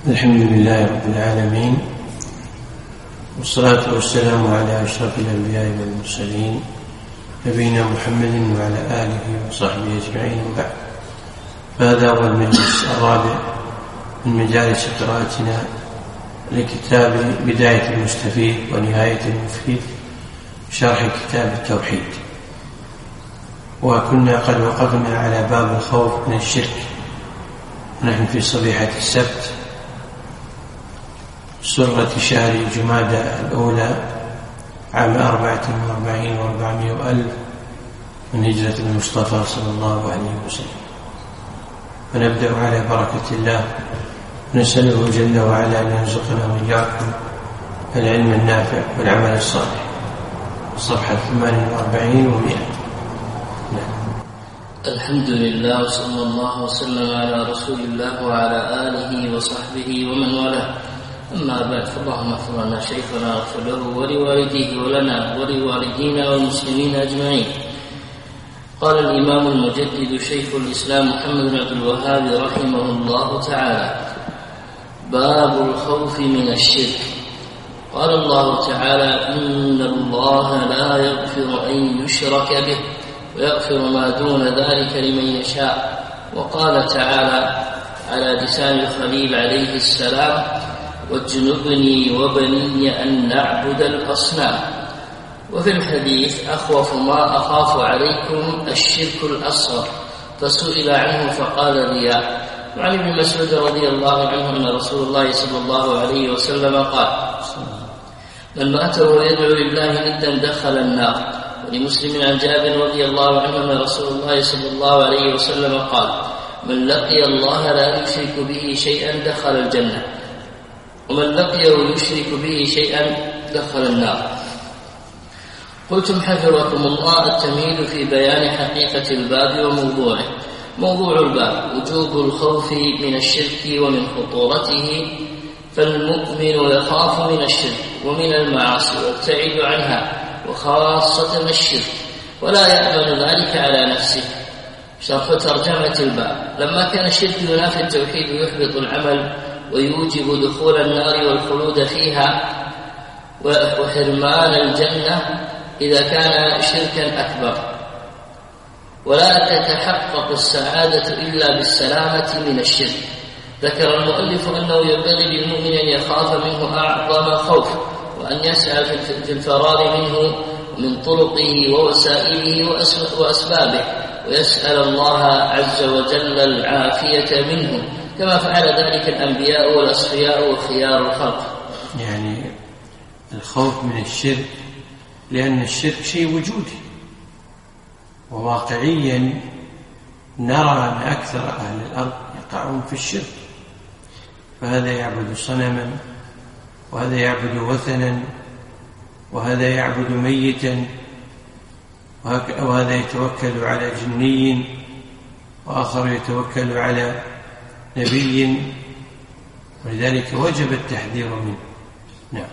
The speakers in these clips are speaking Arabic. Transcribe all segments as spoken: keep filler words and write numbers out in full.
الحمد لله رب العالمين، والصلاة والسلام على أشرف الأنبياء والمرسلين نبينا محمد وعلى آله وصحبه أجمعين، وبعد. فهذا هو المجلس الرابع من مجالس قراءتنا لكتاب بداية المستفيد ونهاية المفيد، شرح كتاب التوحيد. وكنا قد وقفنا على باب الخوف من الشرك، ونحن في صبيحة السبت سرة شهر جمادى الأولى عام أربعة وأربعين وأربعمائة وألف من هجرة المصطفى صلى الله عليه وسلم. فنبدأ على بركة الله، ونسأله جل وعلا أن يرزقنا وإياكم العلم النافع والعمل الصالح. صفحة ثمان وأربعين ومئة. الحمد لله، وصلى الله وسلم على رسول الله وعلى آله وصحبه ومن والاه. أما بعد، فاللهم اغفر لنا شيخنا واغفر له ولوالديه ولنا ولوالدينا والمسلمين أجمعين. قال الإمام المجدد شيخ الإسلام محمد بن عبد الوهاب رحمه الله تعالى: باب الخوف من الشرك. قال الله تعالى: إن الله لا يغفر أن يشرك به ويغفر ما دون ذلك لمن يشاء. وقال تعالى على لسان الخليل عليه السلام: واجنبني وبني أن نعبد الأصنام. وفي الحديث: أخوف ما أخاف عليكم الشرك الأصغر، فسئل عنه فقال رياء. وعن ابن مسعود رضي الله عنه أن رسول الله صلى الله عليه وسلم قال: من مات وهو يدعو لله ندا دخل النار. ولمسلم عن جابر رضي الله عنه أن رسول الله صلى الله عليه وسلم قال: من لقي الله لا يشرك به شيئا دخل الجنة، ومن لقيه يشرك به شيئا دخل النار. قلتم حفظكم الله التمهيد في بيان حقيقة الباب وموضوعه. موضوع الباب وجوب الخوف من الشرك ومن خطورته، فالمؤمن يخاف من الشرك ومن المعاصي ويبتعد عنها، وخاصة الشرك، ولا يأمن ذلك على نفسه. شرح ترجمة الباب: لما كان الشرك ينافي التوحيد ويحبط العمل ويوجب دخول النار والخلود فيها وحرمان الجنة إذا كان شركا أكبر، ولا تتحقق السعادة إلا بالسلامة من الشرك، ذكر المؤلف أنه ينبغي للمؤمن أن يخاف منه أعظم خوف، وأن يسعى في الفرار منه من طرقه ووسائله وأسبابه، ويسأل الله عز وجل العافية منه، كما فعل ذلك الأنبياء والأصفياء وخيار الخلق. يعني الخوف من الشرك، لأن الشرك شيء وجودي، وواقعيا نرى أن أكثر أهل الأرض يقعون في الشرك، فهذا يعبد صنما، وهذا يعبد وثنا، وهذا يعبد ميتا، وهذا يتوكل على جني، وآخر يتوكل على نبي، ولذلك وجب التحذير منه. نعم.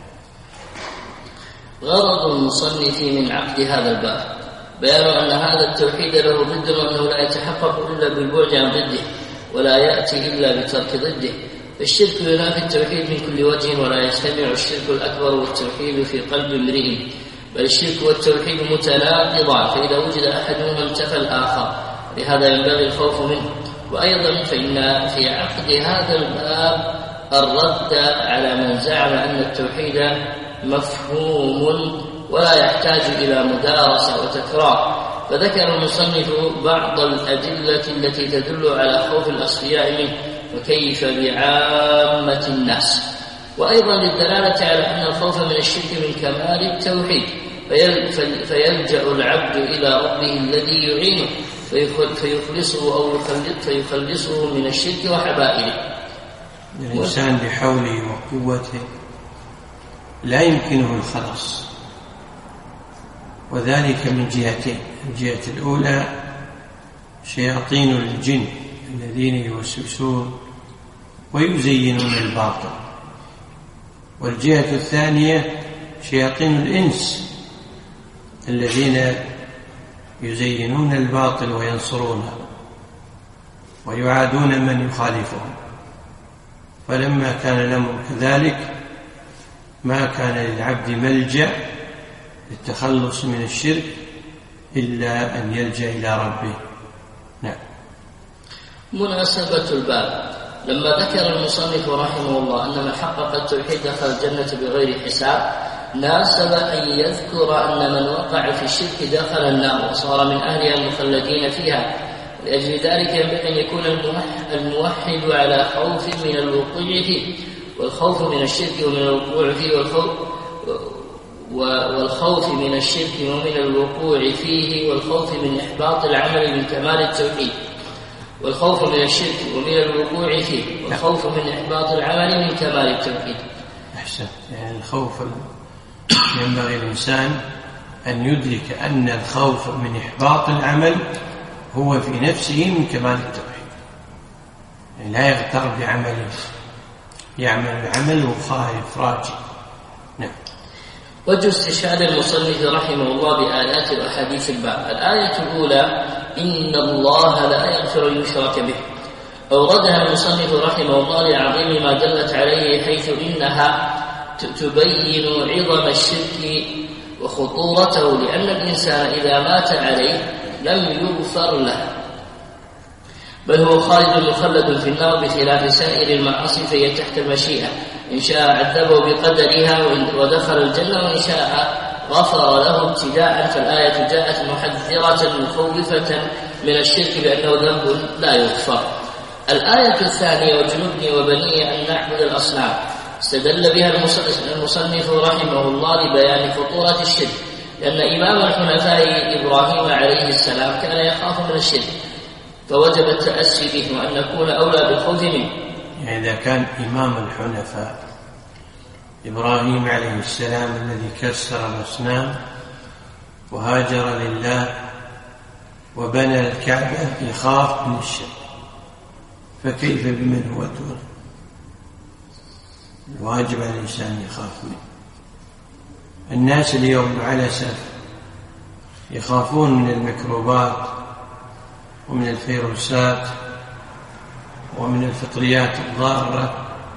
غرض المصنف من عقد هذا الباب بيان أن هذا التوحيد له ضد، وأنه لا يتحقق إلا بالبعد عن ضده، ولا يأتي إلا بترك ضده. فالشرك ينافي التوحيد من كل وجه، ولا يجتمع الشرك الأكبر والتوحيد في قلب امرئ، بل الشرك والتوحيد متناقضان، فإذا وجد أحدهما انتفى الآخر، لهذا ينبغي الخوف منه. وأيضا فإن في عقد هذا الباب الرد على من زعم أن التوحيد مفهوم ولا يحتاج إلى مدارسة وتكرار، فذكر المصنف بعض الأدلة التي تدل على خوف الأصفياء منه، وكيف بعامة الناس. وأيضا للدلالة على أن الخوف من الشرك من كمال التوحيد، فيلجأ العبد إلى ربه الذي يعينه فيخلصه أو فيخلصه من الشرك وحبائله. الإنسان بحوله وقوته لا يمكنه الخلاص، وذلك من جهتين: الجهة الأولى شياطين الجن الذين يوسوسون ويزينون الباطل، والجهة الثانية شياطين الإنس الذين يزينون الباطل وينصرونه ويعادون من يخالفهم. فلما كان الأمر كذلك ما كان للعبد ملجأ للتخلص من الشرك إلا أن يلجأ إلى ربه. نعم. مناسبة الباب: لما ذكر المصنف رحمه الله أن من حقق التوحيد دخل الجنة بغير حساب، ناسب أن يذكر أن من وقع في الشرك دخل النار وصار من أهلها المخلدين فيها. لأجل ذلك ينبغي أن يكون الموحد على خوف من الوقوع فيه، والخوف من الشرك ومن الوقوع فيه والخوف والخوف من الشرك ومن الوقوع فيه والخوف من إحباط العمل من كمال التوحيد، والخوف من الشرك ومن الوقوع فيه والخوف من إحباط العمل من كمال التوحيد. أحسن. يعني الخوف ينبغي الإنسان أن يدرك أن الخوف من إحباط العمل هو في نفسه من كمال التوحيد، يعني لا يغتر بعمله، يعمل العمل وخائف راجع. نعم. وجه استشهاد المصنف رحمه الله بآيات وأحاديث الباب: الآية الأولى: إن الله لا يغفر أن يشرك به. أوردها المصنف رحمه الله لعظيم ما دلت عليه، حيث إنها تبين عظم الشرك وخطورته، لأن الإنسان إذا مات عليه لم يغفر له، بل هو خالد مخلد في النار بخلاف سائر المعاصي، فهي تحت المشيئة، إن شاء عذبه بقدرها ودخل الجنة، وإن شاء غفر له ابتداء. فالآية جاءت محذرة مخوفة من الشرك بأنه ذنب لا يغفر. الآية الثانية: وجنبني وبني أن نعبد الأصنام. استدل بها المصنف رحمه الله لبيان خطورة الشرك، لأن إمام الحنفاء إبراهيم عليه السلام كان يخاف من الشرك، فوجب التأسي به وأن نكون أولى بالخوف منه. يعني إذا كان إمام الحنفاء إبراهيم عليه السلام الذي كسر الأصنام وهاجر لله وبنى الكعبة يخاف من الشرك، فكيف بمن هو دون؟ الواجب على الإنسان يخاف منه. الناس اليوم على الأسف يخافون من الميكروبات ومن الفيروسات ومن الفطريات الضارة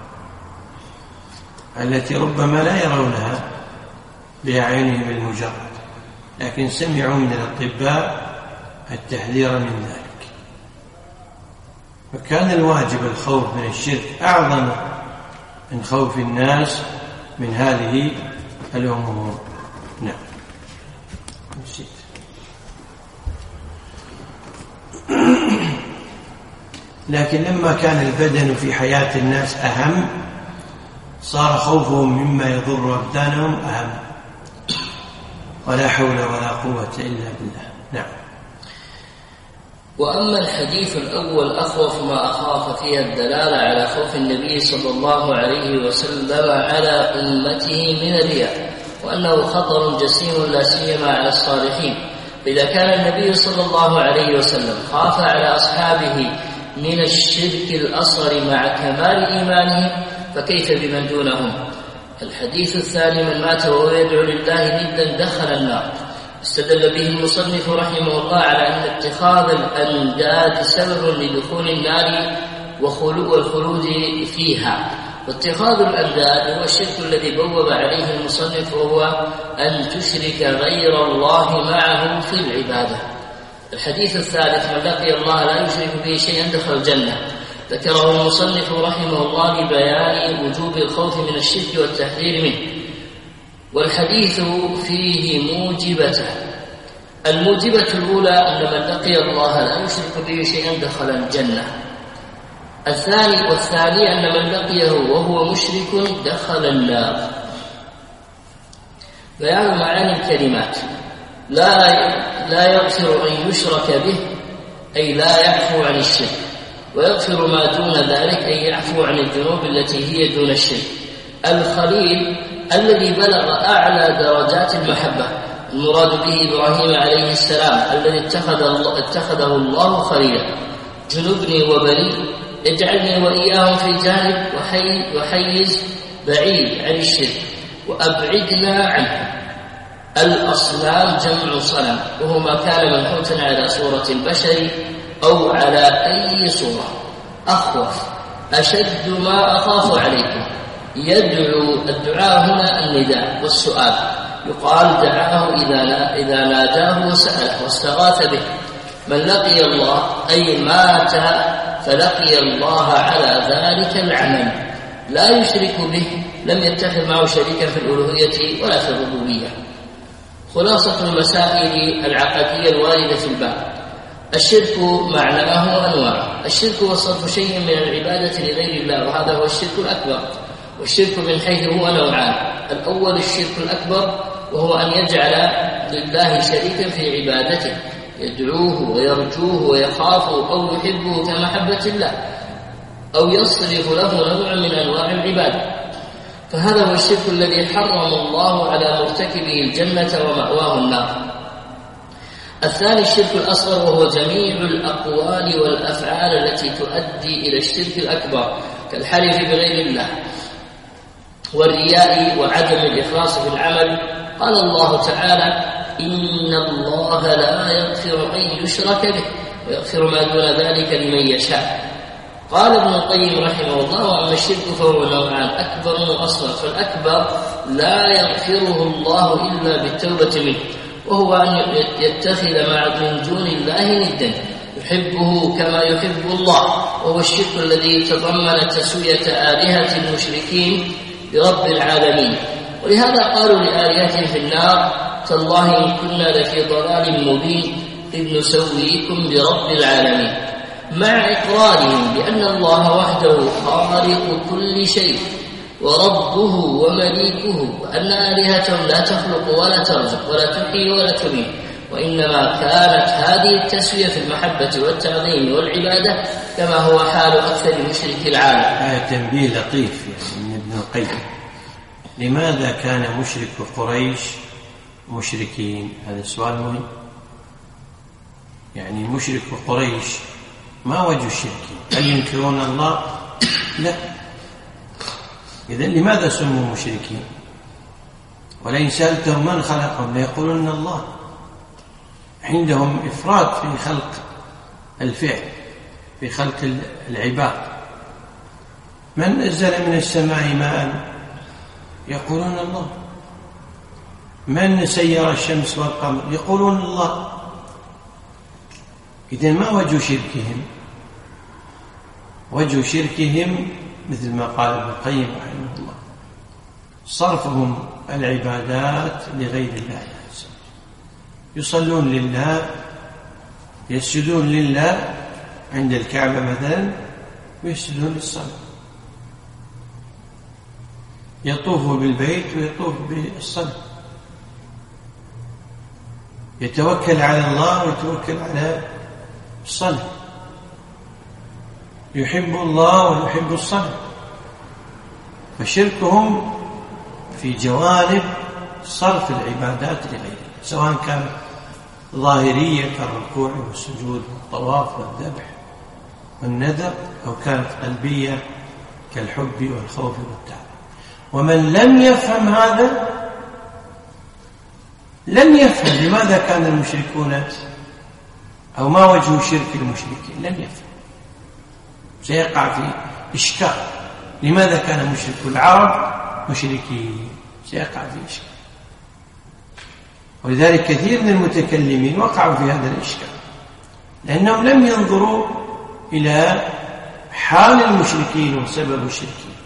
التي ربما لا يرونها بأعينهم المجرد، لكن سمعوا من الأطباء التحذير من ذلك. فكان الواجب الخوف من الشرك أعظم من خوف الناس من هذه الأمور. نعم. نسيت. لكن لما كان البدن في حياة الناس أهم، صار خوفهم مما يضر أبدانهم أهم، ولا حول ولا قوة إلا بالله. نعم. وأما الحديث الأول أخوف ما أخاف فيها الدلالة على خوف النبي صلى الله عليه وسلم على أمته من الرياء، وأنه خطر جسيم لا سيما على الصالحين. فإذا كان النبي صلى الله عليه وسلم خاف على أصحابه من الشرك الأصغر مع كمال إيمانهم، فكيف بمن دونهم؟ الحديث الثاني: من مات وهو يدعو لله ندا دخل النار. استدل به المصنف رحمه الله على أن اتخاذ الأنداد سبب لدخول النار والخلود فيها، واتخاذ الأنداد هو الشرك الذي بوب عليه المصنف، وهو أن تشرك غير الله معه في العبادة. الحديث الثالث: من لقي الله لا يشرك به شيئا دخل الجنة. ذكره المصنف رحمه الله لبيان وجوب الخوف من الشرك والتحذير منه، والحديث فيه موجبته. الموجبة الأولى: أن من لقي الله لا يشرك به شيئا دخل الجنة. الثاني والثاني: أن من لقيه وهو مشرك دخل النار. بيان معاني الكلمات: لا لا يغفر أن يشرك به، أي لا يعفو عن الشرك، ويغفر ما دون ذلك، أي يعفو عن الذنوب التي هي دون الشرك. الخليل الذي بلغ أعلى درجات المحبة، المراد به إبراهيم عليه السلام الذي اتخذ الله اتخذه الله خليلا. جنبني وبني، اجعلني وإياهم في جانب وحي وحيز بعيد عن الشرك وأبعدنا عنه. الأصنام جمع صنم، وهو ما كان منحوتا على صورة البشر أو على أي صورة. أخوف أشد ما أخاف عليكم. يدعو، الدعاء هنا النداء والسؤال، يقال دعاه إذا إذا ناداه وسأله واستغاث به. من لقي الله أي مات فلقي الله على ذلك العمل لا يشرك به، لم يتخذ معه شريكا في الألوهية ولا في الربوبية. خلاصة المسائل العقدية الواردة في الباب: الشرك معناه وأنواعه. الشرك هو صرف شيء من العبادة لغير الله، وهذا هو الشرك الأكبر. والشرك من حيث هو نوعان: الأول الشرك الأكبر، وهو أن يجعل لله شريكا في عبادته، يدعوه ويرجوه ويخافه أو يحبه كمحبة الله، أو يصرف له نوع من أنواع العبادة، فهذا هو الشرك الذي حرم الله على مرتكبه الجنة ومأواه النار. الثاني الشرك الأصغر، وهو جميع الأقوال والأفعال التي تؤدي إلى الشرك الأكبر، كالحلف بغير الله والرياء وعدم الإخلاص في العمل. قال الله تعالى: إن الله لا يغفر أن يشرك به ويغفر ما دون ذلك لمن يشاء. قال ابن القيم رحمه الله: وأما الشرك فهو نوعان: أكبر وأصغر. فالأكبر لا يغفره الله إلا بالتوبة منه، وهو أن يتخذ مع من دون الله ندا يحبه كما يحب الله، وهو الشرك الذي تضمن تسوية آلهة المشركين برب العالمين. ولهذا قالوا لآلهتهم في النار: تالله إن كنا لفي ضلال مبين إذ نسويكم برب العالمين، مع إقرارهم بأن الله وحده خالق كل شيء وربه ومليكه، وأن آلهتهم لا تخلق ولا ترزق ولا تحيي ولا تميت، وإنما كانت هذه التسوية في المحبة والتعظيم والعبادة كما هو حال أكثر مشركي العالم. آية تنبيه لطيف من ابن القيم: لماذا كان مشرك قريش مشركين؟ هذا سؤال مهم. يعني مشرك قريش ما وجه الشرك؟ هل ينكرون الله؟ لا. إذن لماذا سموا مشركين؟ ولئن سألتهم من خلقهم ليقولون الله. عندهم إفراد في خلق الفعل، في خلق العباد. من نزل من السماء ماء؟ يقولون الله. من سير الشمس والقمر؟ يقولون الله. إذن ما وجه شركهم؟ وجه شركهم مثل ما قال ابن القيم رحمه الله: صرفهم العبادات لغير الله عز وجل. يصلون لله، يسجدون لله عند الكعبة مثلا، ويسجدون للصلاة. يطوف بالبيت ويطوف بالصلاة. يتوكل على الله ويتوكل على الصلاة. يحب الله ويحب الصلاة. فشركهم في جوانب صرف العبادات لغيره، سواء كانت ظاهرية كالركوع والسجود والطواف والذبح والنذر، أو كانت قلبية كالحب والخوف والتعب. ومن لم يفهم هذا لم يفهم لماذا كان المشركون، أو ما وجه شرك المشركين، لم يفهم، سيقع في إشكال. لماذا كان مشرك العرب مشركين؟ سيقع في إشكال. ولذلك كثير من المتكلمين وقعوا في هذا الإشكال، لأنهم لم ينظروا إلى حال المشركين وسبب الشركين.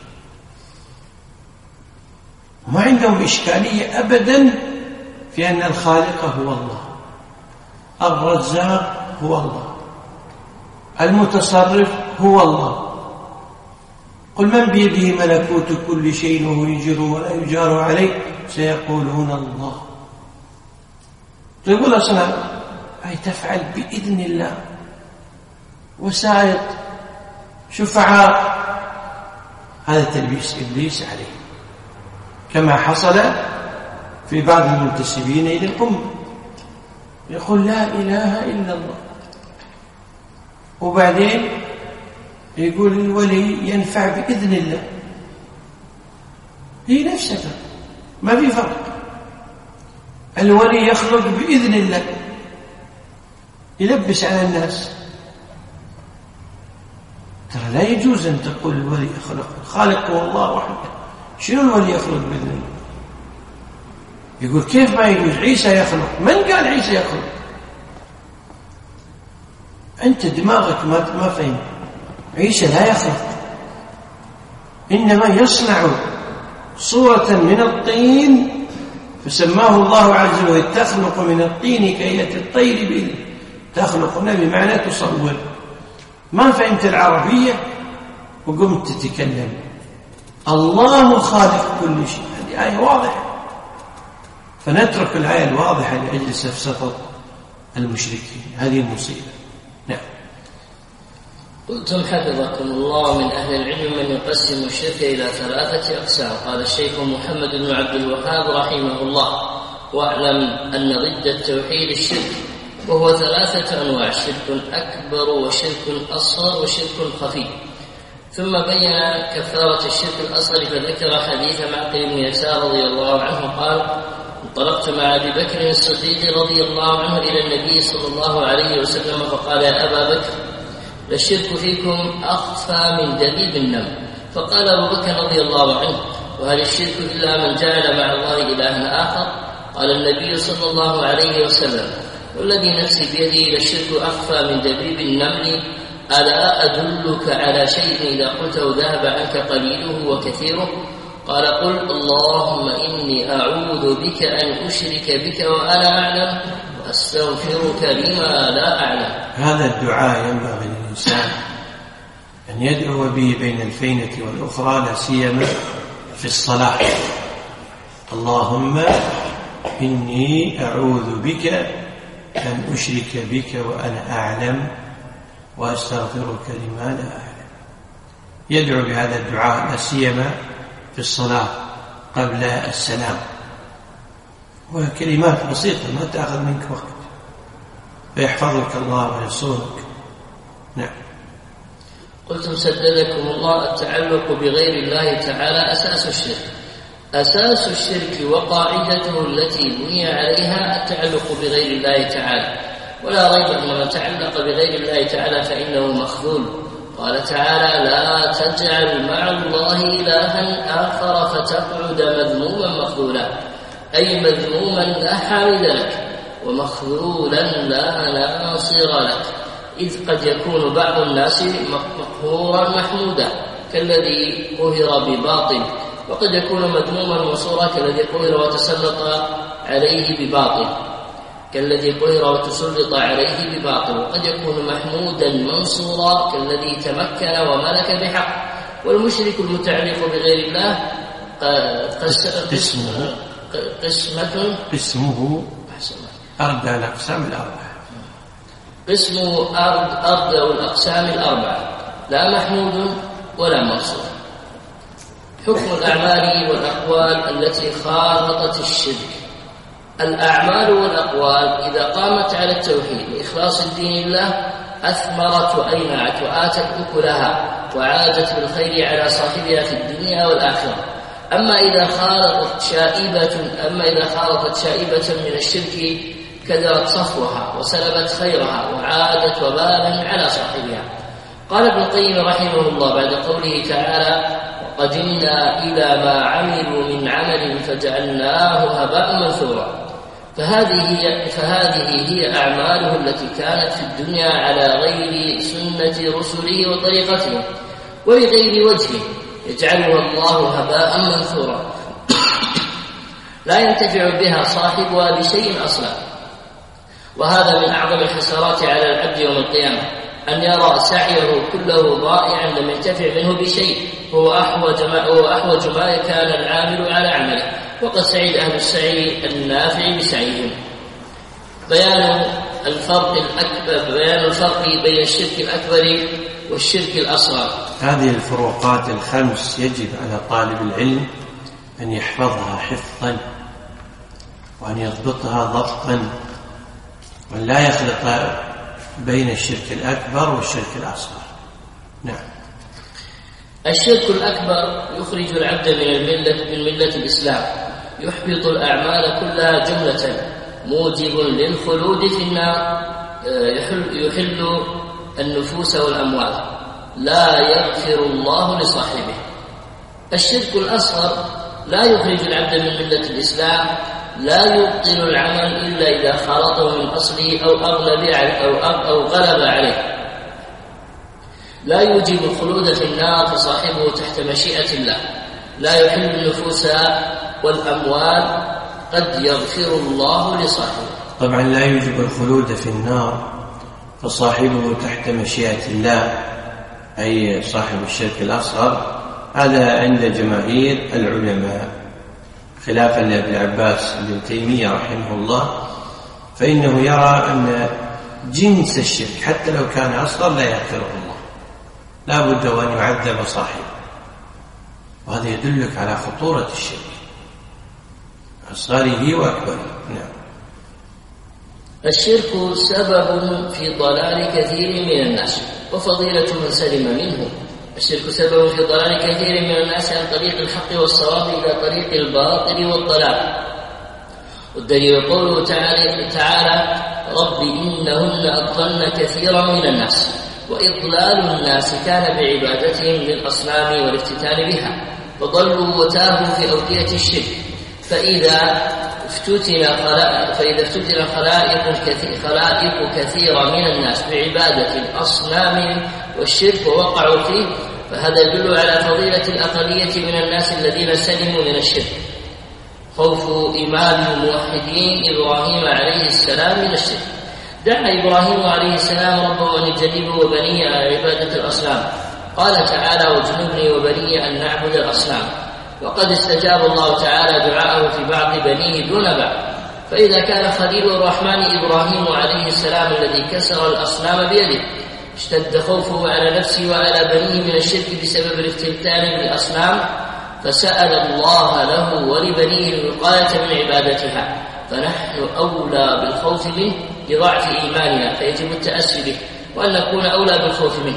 ما عندهم إشكالية أبدا في أن الخالق هو الله، الرزاق هو الله، المتصرف هو الله. قل من بيده ملكوت كل شيء وهو يجر ولا يجار عليه، سيقولون الله. تقول أصلا أي تفعل بإذن الله، وسائط شفعاء، هذا تلبيس إبليس عليه، كما حصل في بعض المنتسبين إلى الأمة، يقول لا إله إلا الله، وبعدين يقول الولي ينفع بإذن الله. هي نفسها، ما في فرق. الولي يخلق بإذن الله، يلبس على الناس. ترى لا يجوز أن تقول الولي يخلق، الخالق هو الله وحده، شنو الولي يخلق بإذن الله؟ يقول كيف ما يجوز؟ عيسى يخلق، من قال عيسى يخلق؟ أنت دماغك ما ما فهم. عيسى لا يخلق، إنما يصنع صورة من الطين فسماه الله عز وجل تخلق من الطين كهيئة الطير بإذنه، تخلق بمعنى تصور. ما فهمت العربية وقمت تتكلم. الله خالق كل شيء، هذه آية واضحة، فنترك الآية الواضحة لأجل سفسطة المشركين، هذه المصيبة. نعم. قلتم حفظكم الله من أهل العلم من يقسم الشرك إلى ثلاثة أقسام. قال الشيخ محمد بن عبد الوهاب رحمه الله: واعلم أن ضد التوحيد الشرك، وهو ثلاثة أنواع: شرك أكبر وشرك أصغر وشرك خفي. ثم بين كفارة الشرك الأصغر فذكر حديث معقل بن يسار رضي الله عنه قال: انطلقت مع أبي بكر الصديق رضي الله عنه إلى النبي صلى الله عليه وسلم فقال: يا أبا بكر، للشرك فيكم أخفى من دبيب النمل. فقال أبو بكر رضي الله عنه: وهل الشرك إلا من جعل مع الله إلها آخر؟ قال النبي صلى الله عليه وسلم: والذي نفسي بيده للشرك أخفى من دبيب النمل. ألا أدلك على شيء إذا قلته ذهب عنك قليله وكثيره؟ قال: قل اللهم إني أعوذ بك أن أشرك بك وأنا أعلم وأستغفرك لما لا أعلم. هذا الدعاء ينبغي للإنسان أن يدعو به بين الفينة والأخرى، لا سيما في الصلاة. اللهم إني أعوذ بك أن أشرك بك وأنا أعلم وأستغفرك لما لا أعلم. يدعو بهذا الدعاء لا سيما في الصلاة قبل السلام، وكلمات بسيطة ما تأخذ منك وقت، فيحفظك الله وينصرك. نعم. قلتم سددكم الله: التعلق بغير الله تعالى أساس الشرك. أساس الشرك وقاعدته التي بني عليها التعلق بغير الله تعالى، ولا ريب أن من تعلق بغير الله تعالى فإنه مخذول. قال تعالى: لا تجعل مع الله إلها آخر فتقعد مذموما مخذولا، أي مذموما لا حامد لك، ومخذولا لا ناصر لك، إذ قد يكون بعض الناس مقهورا محمودا كالذي قهر بباطل، وقد يكون مذموما منصورا كالذي قهر وتسلط عليه بباطل كالذي قهر وتسلط عليه بباطل وقد يكون محمودا منصورا كالذي تمكن وملك بحق. والمشرك المتعلق بغير الله قسمه قسمة قسمه أربع الأقسام الأربعة. قسمه أربع الأقسام الأربعة، لا محمود ولا منصور. حكم الأعمال والأقوال التي خالطت الشرك. الأعمال والأقوال إذا قامت على التوحيد وإخلاص الدين لله أثمرت وأينعت وآتت أكلها وعادت بالخير على صاحبها في الدنيا والآخرة. أما إذا خالطت شائبة أما إذا خالطت شائبة من الشرك كدرت صفوها وسلبت خيرها وعادت وبالا على صاحبها. قال ابن القيم رحمه الله بعد قوله تعالى: وقدمنا إلى ما عملوا من عمل فجعلناه هباء منثورا. فهذه هي, فهذه هي أعماله التي كانت في الدنيا على غير سنة رسله وطريقته ولغير وجهه، يجعلها الله هباء منثورا لا ينتفع بها صاحبها بشيء أصلا. وهذا من أعظم الحسرات على العبد يوم القيامة، أن يرى سعيه كله ضائعا لم ينتفع منه بشيء، هو أحوج ما, هو أحوج ما كان العامل على عمله، وقد سعيد أهل السعي النافع بسعيهم. بيان الفرق الأكبر بيان الفرق بين الشرك الأكبر والشرك الأصغر. هذه الفروقات الخمس يجب على طالب العلم أن يحفظها حفظا وأن يضبطها ضبطا، وأن لا يخلط بين الشرك الأكبر والشرك الأصغر. نعم. الشرك الأكبر يخرج العبد من الملة من ملة الإسلام، يحبط الأعمال كلها جملة، موجب للخلود في النار، يحل, يحل النفوس والأموال. لا يغفر الله لصاحبه. الشرك الأصغر لا يخرج العبد من ملة الإسلام، لا يبطل العمل إلا إذا خالطه من أصله أو أغلب أو أو غلب عليه. لا يوجب الخلود في النار فصاحبه تحت مشيئة الله. لا يحل النفوس والأموال، قد يغفر الله لصاحبه. طبعا لا يوجب الخلود في النار فصاحبه تحت مشيئة الله، أي صاحب الشرك الأصغر، هذا عند جماهير العلماء، خلافا لابن عباس بن تيمية رحمه الله، فإنه يرى أن جنس الشرك حتى لو كان أصغر لا يغفره الله، لا بد أن يعذب صاحبه. وهذا يدلك على خطورة الشرك أصغره وأكبره. نعم. الشرك سبب في ضلال كثير من الناس وفضيلة من سلم منه. الشرك سبب في ضلال كثير من الناس عن طريق الحق والصواب إلى طريق الباطل والضلال. والدليل قوله تعالى, تعالى رب إنهن أضلن كثيرا من الناس. وإضلال الناس كان بعبادتهم للأصنام والافتتان بها، فضلوا وتاهوا في أودية الشرك. فإذا افتتن خلائق فإذا افتتن خلائق كثير خلائق كثيرة من الناس بعبادة الأصنام والشرك ووقعوا فيه، فهذا يدل على فضيلة الأقلية من الناس الذين سلموا من الشرك. خوف إمام الموحدين إبراهيم عليه السلام من الشرك. دعا إبراهيم عليه السلام ربه أن يجنبه وبنيه على عبادة الأصنام. قال تعالى واجنبني وبني أن نعبد الأصنام. وقد استجاب الله تعالى دعاءه في بعض بنيه دون بعض. فإذا كان خليل الرحمن إبراهيم عليه السلام الذي كسر الأصنام بيده اشتد خوفه على نفسه وعلى بنيه من الشرك بسبب الافتتان بالأصنام، فسأل الله له ولبنيه الوقاية من عبادتها، فنحن أولى بالخوف منه لضعف إيماننا، فيجب التأسي به وأن نكون أولى بالخوف منه.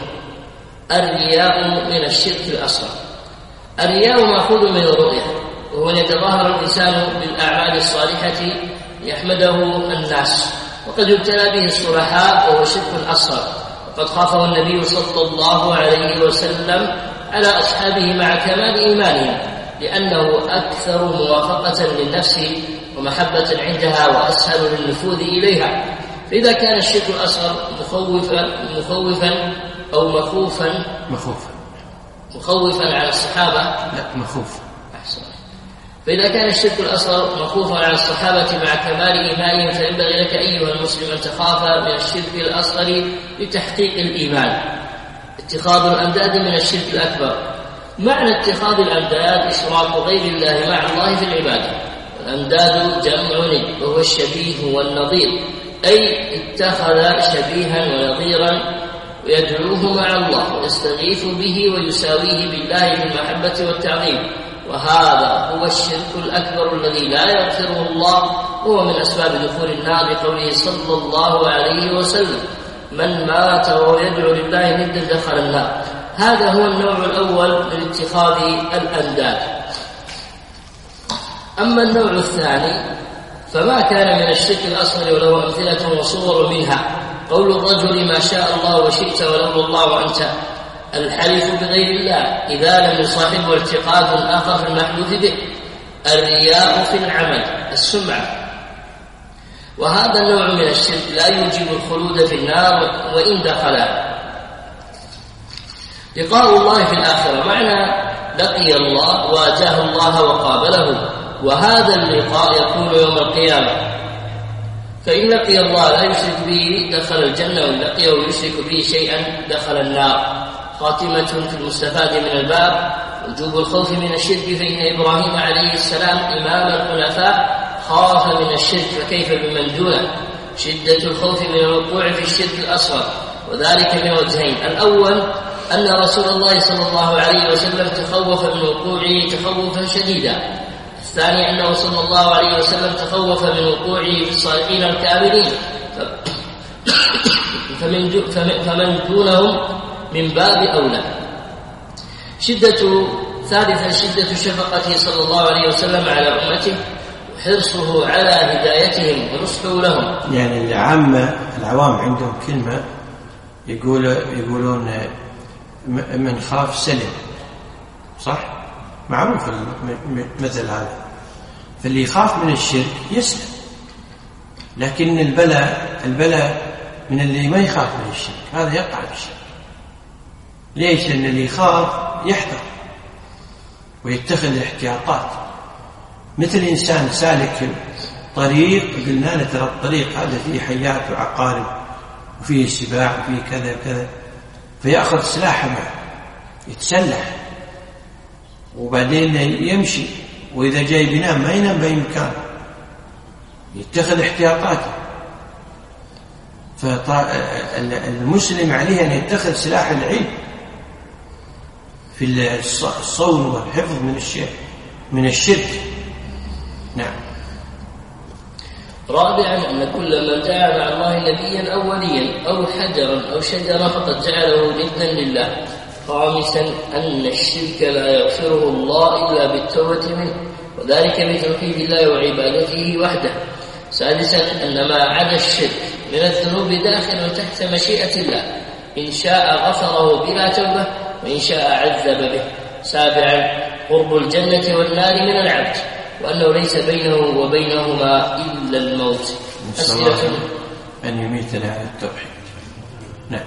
الرياء من الشرك الأصغر. الرياء مأخوذ من الرؤية، وهو أن يتظاهر الإنسان بالأعمال الصالحة يحمده الناس، وقد يبتلى به الصلحاء وهو شرك أصغر، وقد خافه النبي صلى الله عليه وسلم على أصحابه مع كمال إيمانهم، لأنه أكثر موافقة للنفس ومحبة عندها وأسهل للنفوذ إليها. فإذا كان الشرك الأصغر مخوفا مخوفا أو مخوفا مخوفا مخوفا على الصحابة لا مخوف أحسن فإذا كان الشرك الأصغر مخوفا على الصحابة مع كمال إيمانهم، فينبغي لك أيها المسلم أن تخاف من الشرك الأصغر لتحقيق الإيمان. اتخاذ الأنداد من الشرك الأكبر. معنى اتخاذ الأنداد إشراك غير الله مع الله في العبادة. الأنداد جمع ند، وهو الشبيه والنظير، أي اتخذ شبيها ونظيرا ويدعوه مع الله ويستغيث به ويساويه بالله في المحبة والتعظيم، وهذا هو الشرك الأكبر الذي لا يغفره الله، وهو من أسباب دخول النار بقوله صلى الله عليه وسلم من مات وهو يدعو لله ندا دخل النار. هذا هو النوع الأول من اتخاذ الأنداد. أما النوع الثاني فما كان من الشرك الأصغر وله أمثلة وصور منها. قول الرجل ما شاء الله وشئت ولولا الله وأنت. الحلف بغير الله إذا لم يصاحبه اعتقاد آخر في المحلوف به. الرياء في العمل، السمعة. وهذا النوع من الشرك لا يوجب الخلود في النار وإن دخلها. لقاء الله في الآخرة معنى لقي الله واجه الله وقابله، وهذا اللقاء يكون يوم القيامة. فإن لقي الله لا يشرك به دخل الجنة، وإن لقيه ويشرك به شيئا دخل النار. خاتمة في المستفاد من الباب وجوب الخوف من الشرك، فإن إبراهيم عليه السلام إمام الخلفاء خاف من الشرك، فكيف بمن دونه؟ شدة الخوف من الوقوع في الشرك الأصغر، وذلك من وجهين. الأول أن رسول الله صلى الله عليه وسلم تخوف من وقوعه تخوفا شديدا. الثاني أنه صلى الله عليه وسلم تخوف من وقوعه في الصالحين الكاملين، فمن دونهم من باب أولى. شدة ثالثا شدة شفقته صلى الله عليه وسلم على أمته وحرصه على هدايتهم ونصحه لهم. يعني العامة العوام عندهم كلمة يقول يقولون من خاف سلم، صح؟ معروف مثل هذا. فاللي يخاف من الشرك يسلم، لكن البلاء البلاء من اللي ما يخاف من الشرك، هذا يقع بالشرك. ليش؟ لأن اللي يخاف يحذر ويتخذ الاحتياطات. مثل إنسان سالك طريق، قلنا له ترى الطريق هذا فيه حيات وعقارب وفيه سباع وفيه كذا كذا، فيأخذ سلاحه معه يتسلح، وبعدين يمشي، وإذا جاي بينام ما ينام بأي مكان، يتخذ احتياطاته. فالمسلم عليه أن يتخذ سلاح العلم في الصون والحفظ من الشرك من الشرك نعم. رابعا أن كل من دعا مع الله نبيا أو وليا أو حجرا أو شجرا فقد جعله ندا لله. خامسا أن الشرك لا يغفره الله إلا بالتوبة منه، وذلك بتوحيد الله وعبادته وحده. سادسا أن ما عدا الشرك من الذنوب داخل تحت مشيئة الله، إن شاء غفره بلا توبة وإن شاء عذب به. سابعا قرب الجنة والنار من العبد، وأنه ليس بينه وبينهما إلا الموت. أسئلة أن يميتنا على التوحيد. نعم.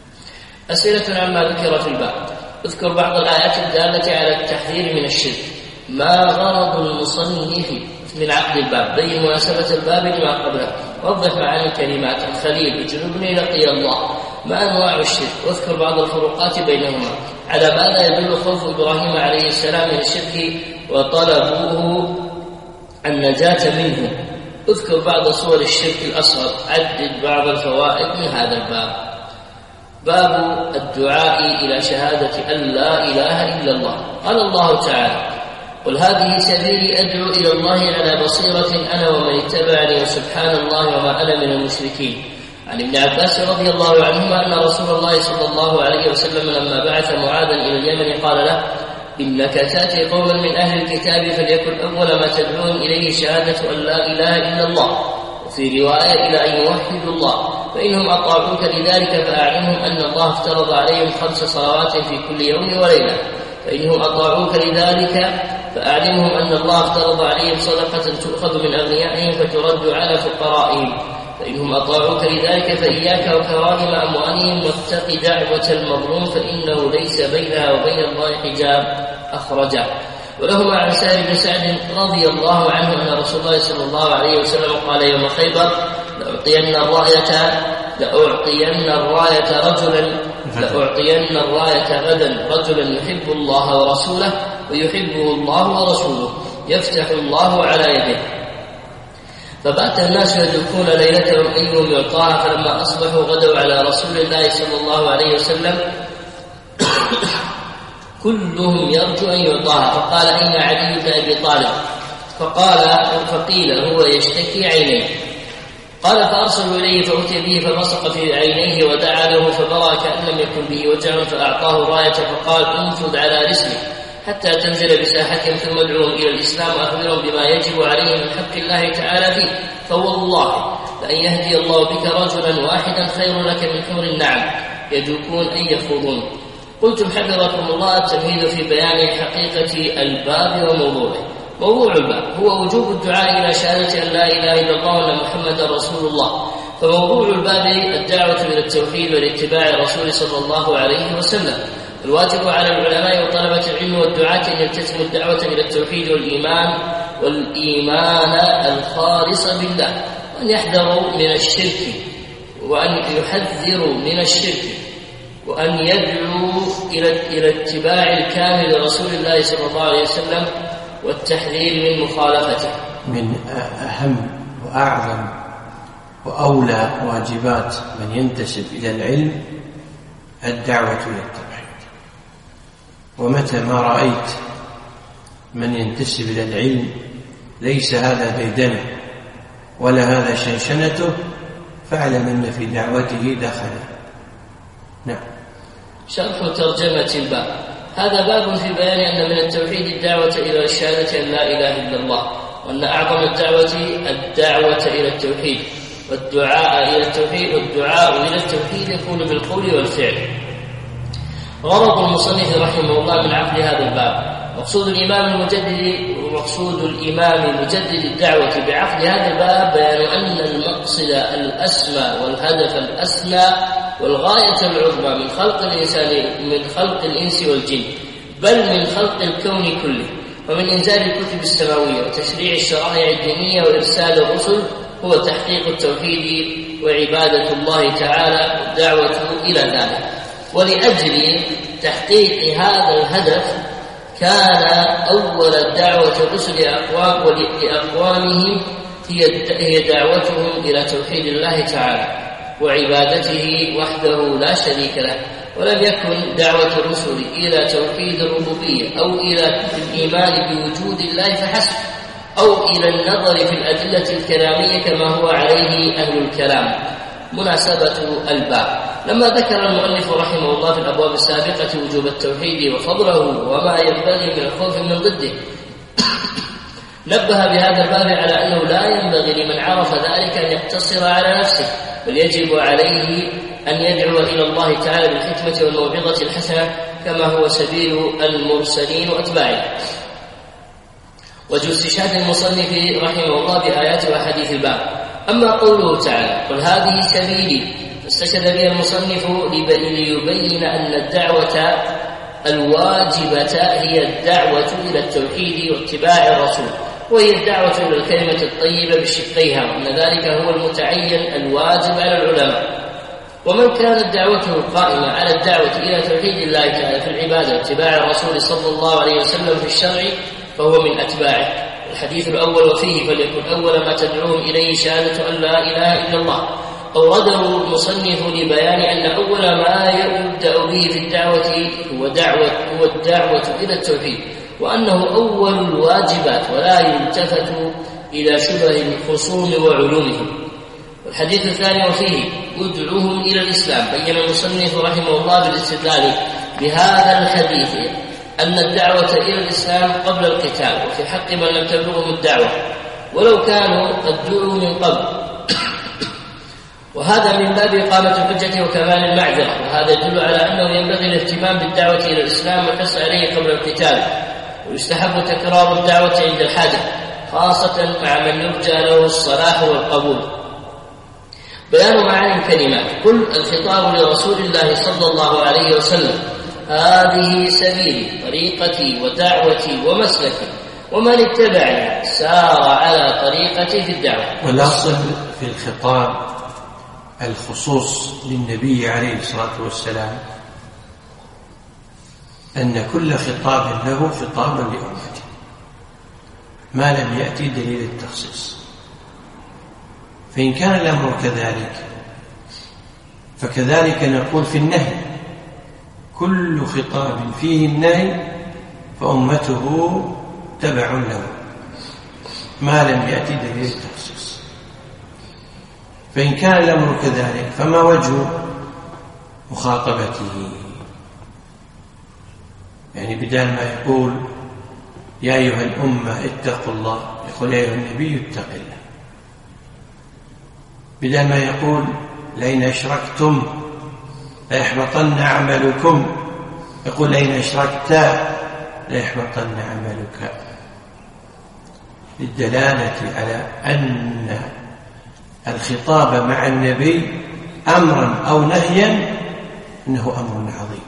أسئلة عما ذكر في الباب. اذكر بعض الآيات الدالة على التحذير من الشرك. ما غرض المصنف من عقد الباب؟ بين مناسبة الباب لما قبله. وضح معاني الكلمات. الخليل بجنوبني لقي الله. ما أنواع الشرك؟ واذكر بعض الفروقات بينهما. على ماذا يدل خوف إبراهيم عليه السلام من الشرك وطلبوه النجاة منه. اذكر بعض صور الشرك الأصغر. عدد بعض الفوائد من هذا الباب. باب الدعاء إلى شهادة أن لا إله إلا الله. قال الله تعالى: قل هذه سبيلي أدعو إلى الله على بصيرة أنا ومن اتبعني وسبحان الله وما أنا من المشركين. عن ابن عباس رضي الله عنهما أن رسول الله صلى الله عليه وسلم لما بعث معاذا إلى اليمن قال له: إنك تأتي قوما من أهل الكتاب فليكن أول ما تدعون إليه شهادة أن لا إله إلا الله، وفي رواية إلى أن يوحدوا الله، فإنهم أطاعوك لذلك فأعلمهم أن الله افترض عليهم خمس صلوات في كل يوم وليلة. فإنهم أطاعوك لذلك فأعلمهم أن الله افترض عليهم صدقة تؤخذ من أغنيائهم فترد على فقرائهم. فإنهم أطاعوك لذلك فإياك وكرائم أموالهم واتق دعوة المظلوم فإنه ليس بينها وبين الله حجاب. أخرجه. ولهما عن سهل بن سعد رضي الله عنه أن رسول الله صلى الله عليه وسلم قال يوم خيبر: لأعطين الراية لأعطين الراية رجلا لأعطين الراية غدا رجلا يحب الله ورسوله ويحبه الله ورسوله يفتح الله على يده. فبات الناس يدركون ليلتهم أيهم يعطاها، فلما أصبحوا غدوا على رسول الله صلى الله عليه وسلم كلهم يرجو أن يعطاها، فقال: أين علي بن أبي طالب؟ فقال فقيل: هو يشتكي عينيه. قال: فأرسلوا إليه فأتي به فبصق في عينيه ودعا له فبرى كأن لم يكن به وجع، فأعطاه راية فقال: انفذ على رسلك حتى تنزل بساحتهم ثم ادعوهم إلى الإسلام وأخبرهم بما يجب عليهم من حق الله تعالى فيه، فوالله لأن يهدي الله بك رجلا واحدا خير لك من حمر النعم يدوكون أن يخوضون. قلتم حفظكم الله التمهيد في بيان حقيقة الباب وموضوعه. موضوع الباب هو وجوب الدعاء إلى شهادة أن لا إله إلا الله وأن محمدا رسول الله. فموضوع الباب الدعوة إلى التوحيد والاتباع الرسول صلى الله عليه وسلم. الواجب على العلماء وطلبة العلم والدعاة أن يلتزموا الدعوة إلى التوحيد والإيمان والإيمان الخالص بالله، وأن يحذروا من الشرك وأن يحذروا من الشرك وأن يدعوا إلى اتباع الكامل لرسول الله صلى الله عليه وسلم والتحذير من مخالفته. من أهم وأعظم وأولى واجبات من ينتسب إلى العلم الدعوة إلى التوحيد. ومتى ما رأيت من ينتسب إلى العلم ليس هذا ديدنه ولا هذا شنشنته فاعلم أن في دعوته دخلا. نعم. شرح ترجمة الباب. هذا باب في بيان أن من التوحيد الدعوة إلى الشهادة أن لا إله إلا الله، وأن أعظم الدعوة الدعوة إلى التوحيد، والدعاء إلى التوحيد والدعاء إلى التوحيد يكون بالقول والفعل. غرض المصنف رحمه الله من عقد هذا الباب مقصود الإمام المجدد ومقصود الإمام المجدد الدعوة بعقد هذا الباب بيان أن المقصد الأسمى والهدف الأسمى والغاية العظمى من خلق الإنسان من خلق الإنس والجن بل من خلق الكون كله ومن إنزال الكتب السماوية وتشريع الشرائع الدينية وإرسال الرسل هو تحقيق التوحيد وعبادة الله تعالى والدعوة إلى ذلك. ولأجل تحقيق هذا الهدف كان أول دعوة الرسل أقوام ولأقوامهم هي دعوتهم إلى توحيد الله تعالى وعبادته وحده لا شريك له، ولم يكن دعوة الرسل إلى توحيد الربوبية أو إلى الإيمان بوجود الله فحسب أو إلى النظر في الأدلة الكلامية كما هو عليه أهل الكلام. مناسبة الباب لما ذكر المؤلف رحمه الله في الأبواب السابقة وجوب التوحيد وفضله وما ينبغي من الخوف من ضده نبه بهذا الباب على أنه لا ينبغي لمن عرف ذلك أن يقتصر على نفسه، بل يجب عليه أن يدعو إلى الله تعالى بالحكمة والموعظة الحسنة كما هو سبيل المرسلين وأتباعه. وجه استشهاد المصنف رحمه الله بآيات وأحاديث الباب. أما قوله تعالى قل هذه سبيلي فاستشهد بها المصنف ليبين أن الدعوة الواجبة هي الدعوة إلى التوحيد واتباع الرسول، وهي الدعوة إلى الكلمة الطيبة بشقيها، وأن ذلك هو المتعين الواجب على العلماء. ومن كانت دعوته قائمة على الدعوة إلى توحيد الله تعالى في العبادة واتباع الرسول صلى الله عليه وسلم في الشرع فهو من أتباعه. الحديث الأول وفيه فليكن أول ما تدعوهم إليه شهادة أن لا إله إلا الله. أورده المصنف لبيان أن أول ما يبدأ به في الدعوة هو, دعوة هو الدعوة إلى التوحيد، وأنه أول الواجبات ولا يلتفت إلى شبه الخصوم وعلومهم. الحديث الثاني وفيه ادعوهم إلى الإسلام. بين المصنف رحمه الله بالاستدلال بهذا الحديث أن الدعوة إلى الإسلام قبل القتال، وفي حق من لم تبلغهم الدعوة ولو كانوا قد دعوا من قبل، وهذا من باب إقامة الحجة وكمال المعذرة. وهذا يدل على أنه ينبغي الاهتمام بالدعوة إلى الإسلام والحرص عليه قبل القتال، ويستحب تكرار الدعوة عند الحاجة خاصة مع من يرجى له الصلاح والقبول. بيان معاني الكلمات. كل الخطاب لرسول الله صلى الله عليه وسلم هذه سبيلي طريقتي ودعوتي ومسلكي ومن اتبعني سار على طريقتي في الدعوة. والأصل في الخطاب الخصوص للنبي عليه الصلاة والسلام أن كل خطاب له خطاب لأمته ما لم يأتي دليل التخصيص. فإن كان الأمر كذلك فكذلك نقول في النهي كل خطاب فيه النهي فأمته تبع له ما لم يأتي دليل التخصيص. فإن كان الأمر كذلك فما وجه مخاطبته؟ يعني بدل ما يقول يا أيها الأمة اتقوا الله يقول يا أيها النبي اتق الله. بدل ما يقول لئن أشركتم ليحبطن عملكم يقول لئن أشركت ليحبطن عملك، للدلالة على أن الخطاب مع النبي أمرا أو نهيا إنه أمر عظيم.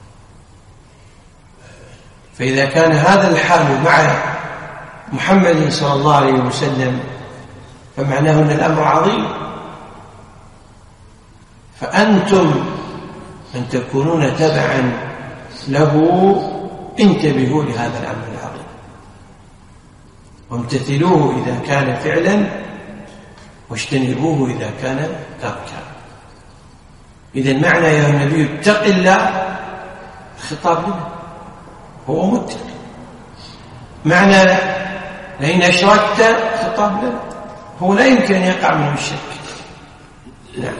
فإذا كان هذا الحال مع محمد صلى الله عليه وسلم فمعناه أن الأمر عظيم، فأنتم من تكونون تبعا له انتبهوا لهذا الأمر العظيم وامتثلوه إذا كان فعلا واجتنبوه إذا كان تركا. إذا معنى يا النبي اتق الله الخطاب له هو متقي، معنى لئن أشركت خطاب له هو لا يمكن أن يقع منه الشرك. نعم.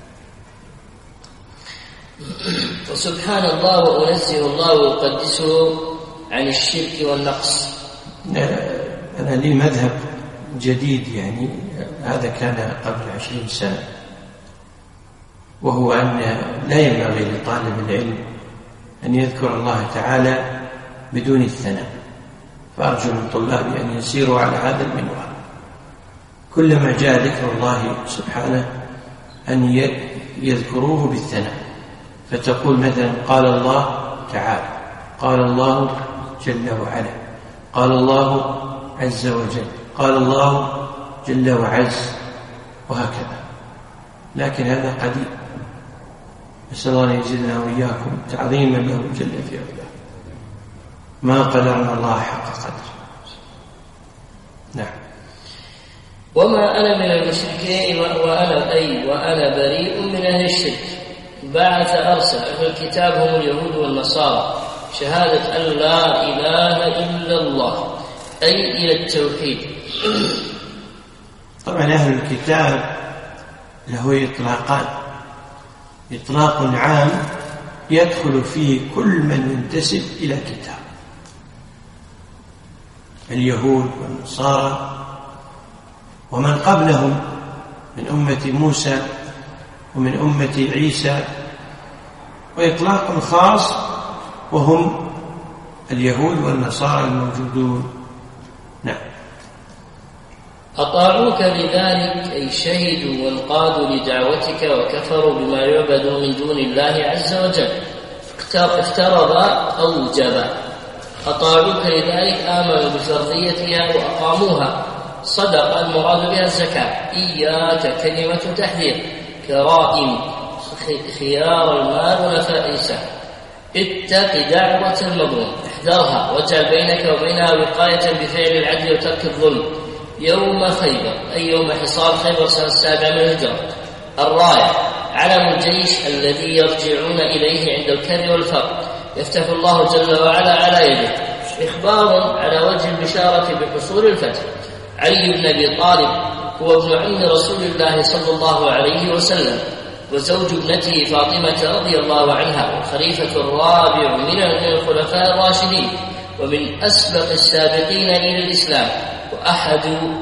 وسبحان الله وأنزه الله وأقدسه عن الشرك والنقص. أنا لي مذهب جديد، يعني هذا كان قبل عشرين سنة، وهو أن لا ينبغي لطالب العلم أن يذكر الله تعالى بدون الثناء، فأرجو من طلابي أن يسيروا على هذا المنوال، كلما جاء ذكر الله سبحانه أن يذكروه بالثناء، فتقول مثلا قال الله تعالى، قال الله جل وعلا، قال الله عز وجل، قال الله جل وعز، وهكذا. لكن هذا قديم، نسأل الله أن يزيدنا وإياكم تعظيما له جل في علاه، ما قدرنا الله حق قدره. نعم. وما أنا من المشركين وأنا أي وأنا بريء من أهل الشرك. بعث أرسل أهل الكتاب هم اليهود والنصارى شهادة أن لا إله إلا الله، أي إلى التوحيد. طبعا أهل الكتاب له إطلاقان، إطلاق عام يدخل فيه كل من ينتسب إلى كتاب، اليهود والنصارى ومن قبلهم من أمة موسى ومن أمة عيسى، وإطلاق خاص وهم اليهود والنصارى الموجودون. نعم. أطاعوك لذلك أي شهدوا وانقادوا لدعوتك وكفروا بما يعبد من دون الله عز وجل، افترض أوجب. أطاعوك لذلك آمنوا بفرضيتها وأقاموها، صدق المراد بها الزكاة. إياك كلمة تحذير، كرائم خيار المال نفائسه، اتق دعوة المظلوم، احذرها واجعل بينك وبينها وقاية بفعل العدل وترك الظلم. يوم خيبر أي يوم حصار خيبر سنة السابعة من الهجرة. الراية علم الجيش الذي يرجعون إليه عند الكر والفر، يفتح الله جل وعلا على يده، إخبار على وجه البشارة بحصول الفتح. علي بن أبي طالب هو ابن عم رسول الله صلى الله عليه وسلم، وزوج ابنته فاطمة رضي الله عنها، والخليفة الرابع من الخلفاء الراشدين، ومن أسبق السابقين إلى الإسلام، وأحد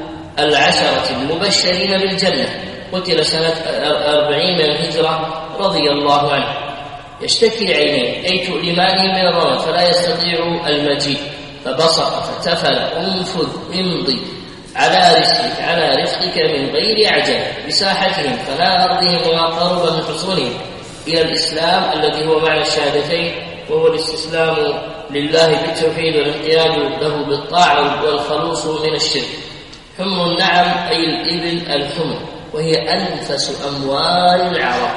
العشرة المبشرين بالجنة. قتل سنة أربعين من الهجرة رضي الله عنه. يشتكي عينيه أي تؤلمانه من الرمد فلا يستطيع المجيء، فبصق فتفل انفذ امضي على رزقك على رفقك من غير عجل بساحتهم، فلا أرضهم وما قرب من حصونهم إلى الإسلام الذي هو معنى الشهادتين، وهو الاستسلام لله بالتوحيد والانقياد له بالطاعة والخلوص من الشرك. حمر النعم أي الإبل الحمر، وهي أنفس أموال العرب.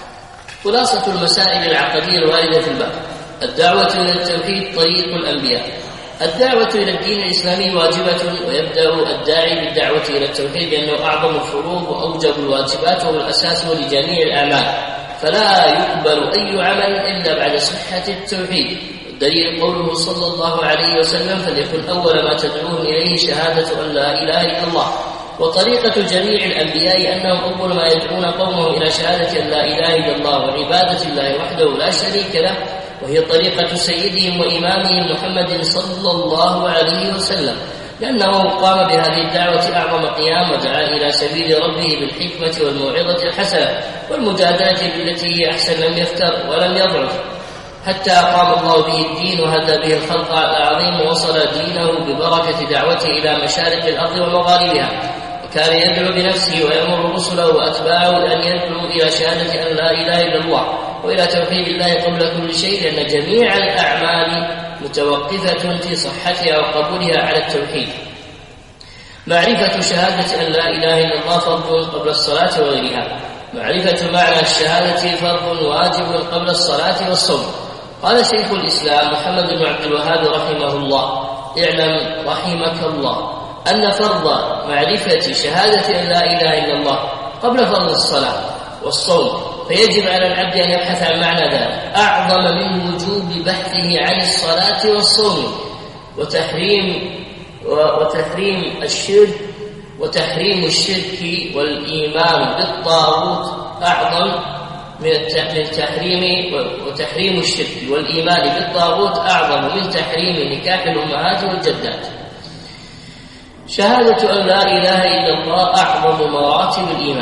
خلاصة المسائل العقدية الواردة في الباب: الدعوة إلى التوحيد طريق الأنبياء. الدعوة إلى الدين الإسلامي واجبة، ويبدأ الداعي بالدعوة إلى التوحيد لأنه أعظم الفروض وأوجب الواجبات وهو الأساس لجميع الأعمال، فلا يقبل أي عمل إلا بعد صحة التوحيد. الدليل قوله صلى الله عليه وسلم: فليكن أول ما تدعون إليه شهادة أن لا إله إلا الله. وطريقة جميع الأنبياء أنهم أول ما يدعون قومهم إلى شهادة أن لا إله إلا الله وعبادة الله وحده لا شريك له، وهي طريقة سيدهم وإمامهم محمد صلى الله عليه وسلم، لأنه قام بهذه الدعوة أعظم قيام، ودعا إلى سبيل ربه بالحكمة والموعظة الحسنة والمجادلة بالتي هي أحسن، لم يفتر ولم يضعف، حتى أقام الله به الدين وهدى به الخلق العظيم، ووصل دينه ببركة دعوته إلى مشارق الأرض ومغاربها. وكان يدعو بنفسه ويأمر رسله وأتباعه أن يدعوا إلى شهادة أن لا إله إلا الله وإلى توحيد الله قبل كل شيء، لأن جميع الأعمال متوقفة في صحتها وقبولها على التوحيد. معرفة شهادة أن لا إله إلا الله فرض قبل الصلاة وغيرها. معرفة معنى الشهادة فرض واجب قبل الصلاة والصوم. قال شيخ الإسلام محمد بن عبد الوهاب رحمه الله: اعلم رحمك الله أن فرض معرفة شهادة أن لا إله إلا الله قبل فرض الصلاة والصوم، فيجب على العبد أن يبحث عن معنى ذلك، أعظم من وجوب بحثه عن الصلاة والصوم وتحريم وتحريم الشرك وتحريم الشرك والإيمان بالطاغوت أعظم من تحريم وتحريم الشرك والإيمان بالطاغوت أعظم من تحريم نكاح الأمهات والجدات. شهادة أن لا إله إلا الله أعظم مراتب الإيمان.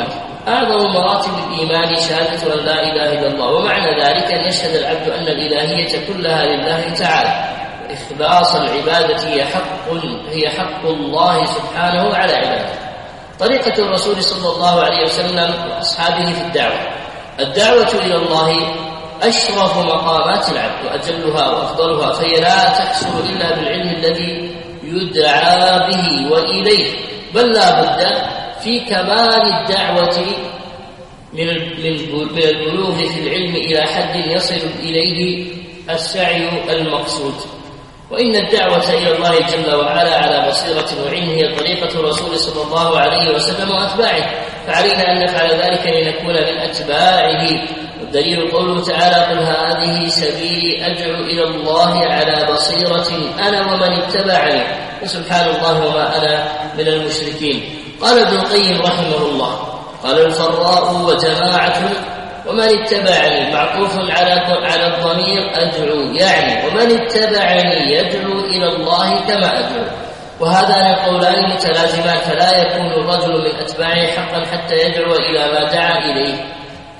أعظم مراتب الإيمان شهادة أن لا إله إلا الله، ومعنى ذلك أن يشهد العبد أن الإلهية كلها لله تعالى، إخلاص العبادة هي حق هي حق الله سبحانه على عباده. طريقة الرسول صلى الله عليه وسلم وأصحابه في الدعوة: الدعوة إلى الله أشرف مقامات العبد وأجلها وأفضلها، فهي لا تحصل إلا بالعلم الذي يدعى به وإليه، بل لا بد في كمال الدعوة من البلوغ في العلم إلى حد يصل إليه السعي المقصود. وإن الدعوة إلى الله جل وعلا على بصيرة وعلم هي طريقة الرسول صلى الله عليه وسلم وأتباعه، فعلينا أن نفعل ذلك لنكون من أتباعه. والدليل قوله تعالى: قل هذه سبيلي أدعو إلى الله على بصيرة أنا ومن اتبعني وسبحان الله وما أنا من المشركين. قال ابن القيم رحمه الله: قال الفراء وجماعة ومن اتبعني معطوف على على الضمير أدعو، يعني ومن اتبعني يدعو إلى الله كما أدعو. وهذان القولان متلازمان، فلا يكون الرجل من أتباعه حقا حتى يدعو إلى ما دعا إليه.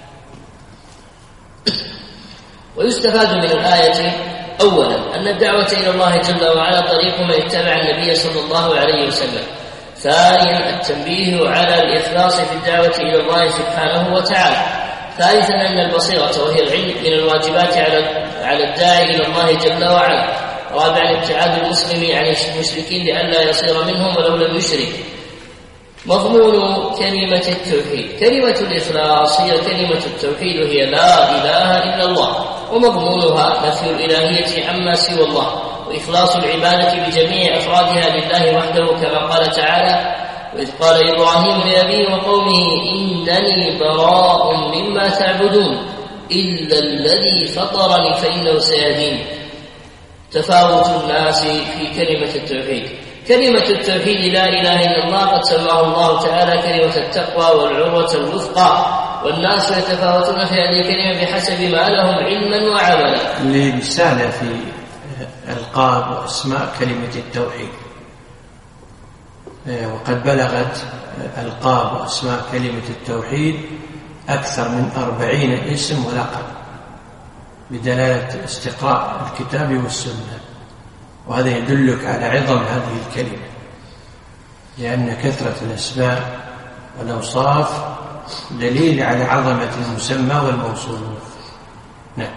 ويستفاد من الآية: أولا أن الدعوة إلى الله جل وعلا طريق من اتبع النبي صلى الله عليه وسلم. ثانيا التنبيه على الإخلاص في الدعوة إلى الله سبحانه وتعالى. ثالثا أن البصيرة وهي العلم من الواجبات على على الداعي إلى الله جل وعلا. رابعا ابتعاد المسلم عن المشركين لئلا يصير منهم ولو لم يشرك. مضمون كلمة التوحيد: كلمة الإخلاص هي كلمة التوحيد وهي لا إله إلا الله، ومضمونها نفي الإلهية عما سوى الله، وإخلاص العبادة بجميع أفرادها لله وحده، كما قال تعالى: وإذ قال إبراهيم لأبيه وقومه إنني براء مما تعبدون إلا الذي فطرني فإنه سيهدين. تفاوت الناس في كلمة التوحيد: كلمة التوحيد لا إله إلا الله قد سماه الله تعالى كلمة التقوى والعروة الوثقى، والناس يتفاوتون في هذه الكلمة بحسب ما لهم علما وعملا. لرسالة في ألقاب وأسماء كلمة التوحيد، وقد بلغت ألقاب وأسماء كلمة التوحيد أكثر من أربعين اسم ولقب، بدلالة استقراء الكتاب والسنة. وهذا يدلك على عظم هذه الكلمة، لأن كثرة الأسماء والأوصاف دليل على عظمة المسمى والموصول. نعم.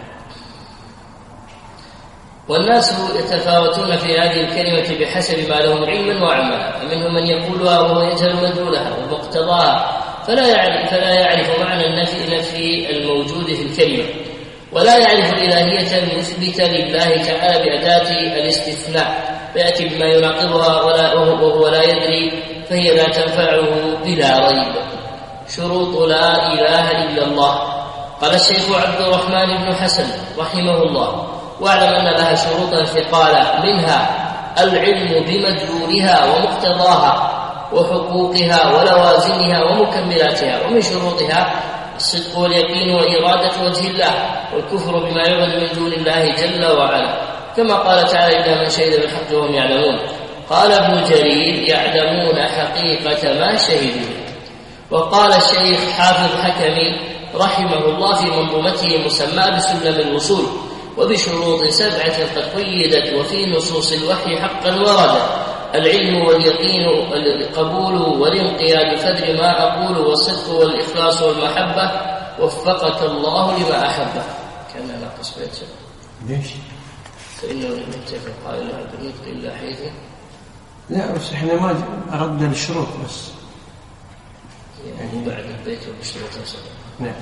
والناس يتفاوتون في هذه الكلمة بحسب ما لهم علما وعملا، فمنهم من يقولها وهو يجهل مدلولها ومقتضاها، فلا يعرف فلا يعرف معنى النفي نفي الموجود في الكلمة، ولا يعرف الإلهية المثبتة لله تعالى بأداة الاستثناء، فيأتي بما يناقضها وهو لا يدري، فهي لا تنفعه بلا ريب. شروط لا إله إلا الله. قال الشيخ عبد الرحمن بن حسن رحمه الله: واعلم أن لها شروطا ثقالا، منها العلم بمدلولها ومقتضاها وحقوقها ولوازمها ومكملاتها، ومن شروطها الصدق واليقين وإرادة وجه الله، والكفر بما يعبد من دون الله جل وعلا، كما قال تعالى: إلا من شهد بالحق وهم يعلمون. قال ابن جرير: يعلمون حقيقة ما شهدوا. وقال الشيخ حافظ حكمي رحمه الله في منظومته المسمى بسلم الوصول: وبشروط سبعة قد قيدت وفي نصوص الوحي حقا وردت: العلم واليقين والقبول والانقياد فدر ما أقول، والصدق والإخلاص والمحبة، وفقك الله لما أحبه. كان ناقص بيت ليش؟ فإنه لم يتفق قائلها بالنطق إلا حيث. لا بس احنا ما أردنا الشروط بس، يعني بعد البيت وبشروط سبعة. نعم.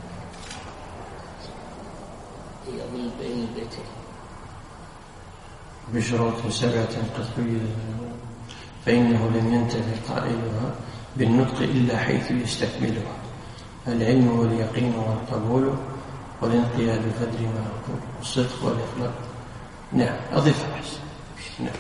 أظن بين البيتين بشروط سبعة قد قيدت، فإنه لم ينتفع قائلها بالنطق إلا حيث يستكملها: العلم واليقين والقبول والانقياد فدر ما أقول، والصدق والإخلاص. نعم. أضيف بس. نعم.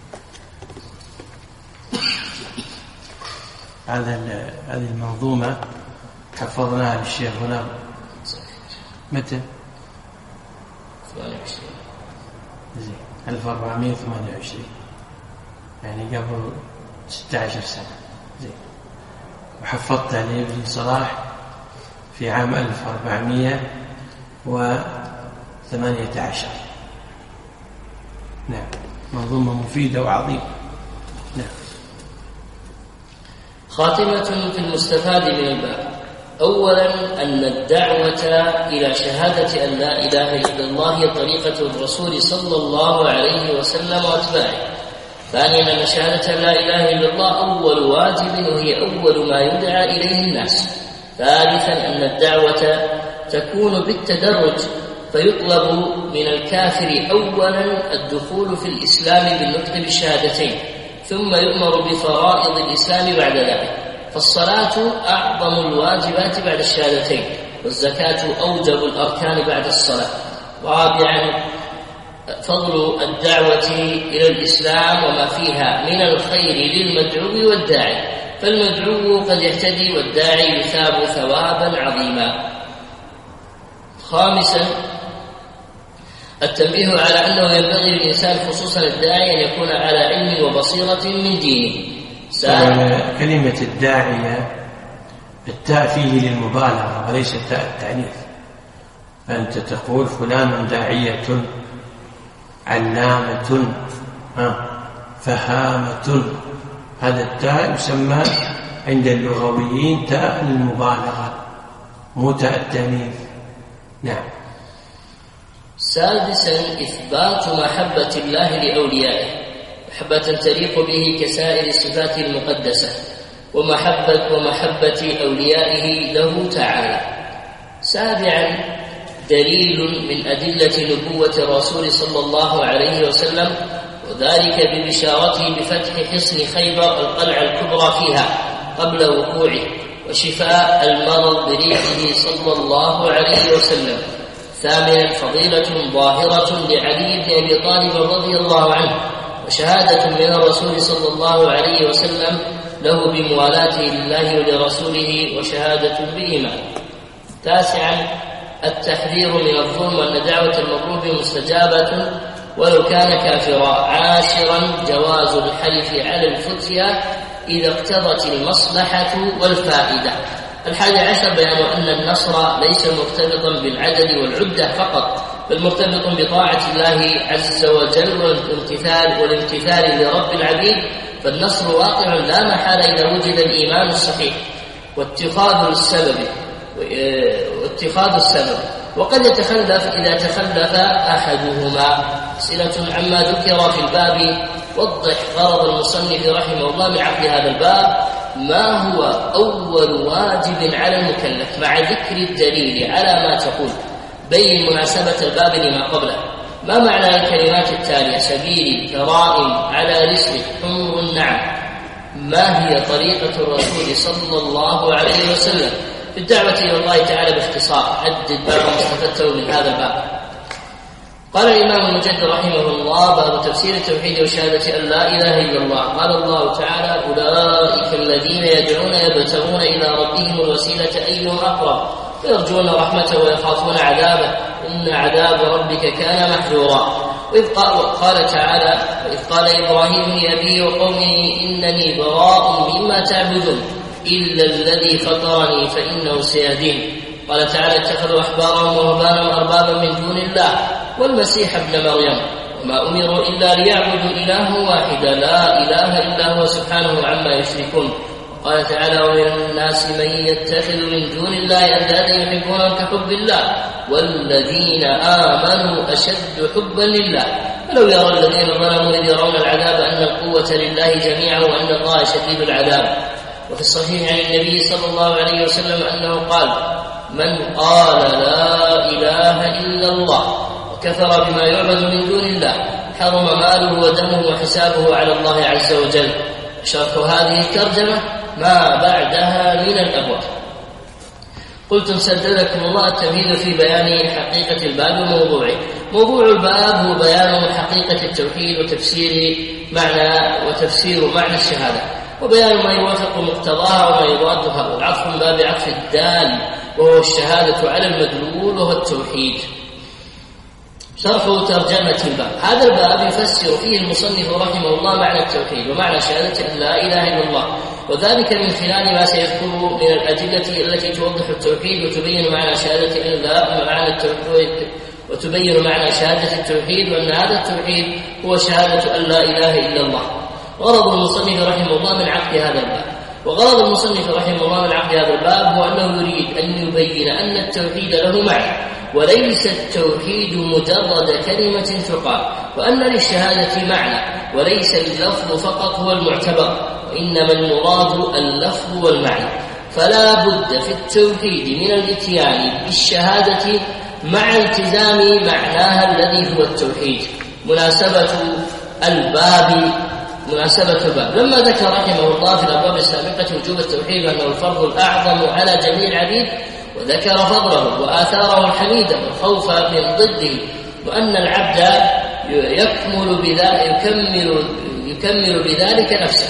هذا هذه المنظومة حفظناها للشيخ غلام متى؟ ثمانية وعشرين زين ألف وأربعمائة وثمانية وعشرين، يعني قبل ستة عشر سنة. زين. وحفظتها لابن صلاح في عام ألف وأربعمائة وثمانية عشر. نعم، منظومة مفيدة وعظيمة. نعم. خاتمة في المستفاد من الباب. أولا أن الدعوة إلى شهادة أن لا إله إلا الله هي طريقة الرسول صلى الله عليه وسلم وأتباعه. ثانيا أن شهادة لا إله إلا الله أول واجب وهي أول ما يدعى إليه الناس. ثالثا أن الدعوة تكون بالتدرج، فيطلب من الكافر أولا الدخول في الإسلام بالنطق بالشهادتين، ثم يؤمر بفرائض الإسلام بعد ذلك. فالصلاة أعظم الواجبات بعد الشهادتين، والزكاة أوجب الأركان بعد الصلاة. رابعا فضل الدعوة إلى الإسلام وما فيها من الخير للمدعو والداعي، فالمدعو قد يهتدي والداعي يثاب ثوابا عظيما. خامسا التنبيه على أنه ينبغي للإنسان خصوصا الداعي أن يكون على علم وبصيرة من دينه. كلمة الداعية التاء فيه للمبالغة وليس تاء التعنيف، فأنت تقول فلان داعية، علامة، فهامة. هذا التاء يسمى عند اللغويين تاء للمبالغة مو تاء التعنيف. نعم. سادسا إثبات محبة الله لأوليائه، محبة تليق به كسائر صفاته المقدسة، ومحبة ومحبة أوليائه له تعالى. سابعا دليل من أدلة نبوة الرسول صلى الله عليه وسلم، وذلك ببشارته بفتح حصن خيبر القلعة الكبرى فيها قبل وقوعه، وشفاء المرض بريحه صلى الله عليه وسلم. ثامنا فضيلة ظاهرة لعلي بن أبي طالب رضي الله عنه، وشهادة من الرسول صلى الله عليه وسلم له بموالاته لله ولرسوله، وشهادة بإيمان. تاسعا التحذير من الظلم، وأن دعوة المطلوب مستجابة ولو كان كافرا. عاشرا جواز الحلف على الفتيا إذا اقتضت المصلحة والفائدة. الحادي عشر بيان أن النصر ليس مرتبطا بالعدد والعدة فقط، بل مرتبط بطاعة الله عز وجل والامتثال والامتثال لرب العبيد، فالنصر واقع لا محالة إذا وجد الإيمان الصحيح واتخاذ السبب واتخاذ السبب وقد يتخلف إذا تخلف أحدهما. أسئلة عما ذكر في الباب. وضح غرض المصنف رحمه الله من عقد هذا الباب. ما هو أول واجب على المكلف مع ذكر الدليل على ما تقول؟ بين مناسبة الباب لما قبله. ما معنى الكلمات التالية؟ سبيلي، كرائم، على رسلك، حمر النعم. ما هي طريقة الرسول صلى الله عليه وسلم في الدعوة إلى الله تعالى باختصار؟ عدد باب ما استفدته من هذا الباب. قال الإمام المجدد رحمه الله: باب تفسير التوحيد وشهادة أن لا إله إلا الله. قال الله تعالى: أولئك الذين يدعون يبتغون إلى ربهم الوسيلة أيهم أقرب ويرجون رحمته ويخافون عذابه إن عذاب ربك كان محذورا. وإذ قال تعالى: وإذ قال إبراهيم لأبيه وقومه إنني براء مما تعبدون إلا الذي فطرني فإنه سيهدين. قال تعالى: اتخذوا أحبارهم ورهبانهم أربابا من دون الله والمسيح ابن مريم وما أمروا إلا ليعبدوا إلها واحدا لا إله إلا هو سبحانه عما يشركون. قال تعالى: ومن الناس من يتخذ من دون الله أندادا يحبونهم كحب الله والذين آمنوا أشد حبا لله ولو يرى الذين ظلموا إذ يرون العذاب أن القوة لله جميعا وأن الله شديد العذاب. وفي الصحيح عن النبي صلى الله عليه وسلم أنه قال: من قال لا إله إلا الله وكفر بما يعبد من دون الله حرم ماله ودمه وحسابه على الله عز وجل. شرح هذه الترجمة ما بعدها من الأبواب. قلتم سددكم الله التمهيد في بيان حقيقة الباب وموضوعه. موضوع الباب هو بيان حقيقة التوحيد وتفسير معنى وتفسير معنى الشهادة وبيان ما يوافق مقتضاها وما يضادها، والعطف من باب عطف الدال وهو الشهادة على المدلول وهو التوحيد. شرح ترجمة الباب. هذا الباب يفسر فيه المصنف رحمه الله معنى التوحيد ومعنى شهادة أن لا إله إلا الله وذلك من خلال ما سيذكر من الأدلة التي توضح التوحيد وتبين معنى شهادة أن لا معنى التوحيد وتبين معنى شهادة التوحيد وأن هذا التوحيد هو شهادة أن لا إله إلا الله. غرض المصنف رحمه الله من عقد هذا الباب وغرض المصنف رحمه الله من عقد هذا الباب هو أنه يريد أن يبين أن التوحيد له معنى وليس التوحيد مجرد كلمة تقال، وأن للشهادة معنى وليس اللفظ فقط هو المعتبر، وإنما المراد اللفظ والمعنى. فلا بد في التوحيد من الاتيان بالشهادة مع التزام معناها الذي هو التوحيد. مناسبة الباب مناسبة الباب لما ذكر رحمه الله في الأبواب السابقة وجوب التوحيد وأنه الفرض الأعظم على جميع العبيد، وذكر فضله وآثاره الحميدة والخوف من ضده، وأن العبد يكمل بذلك يكمل يكمل بذلك نفسه،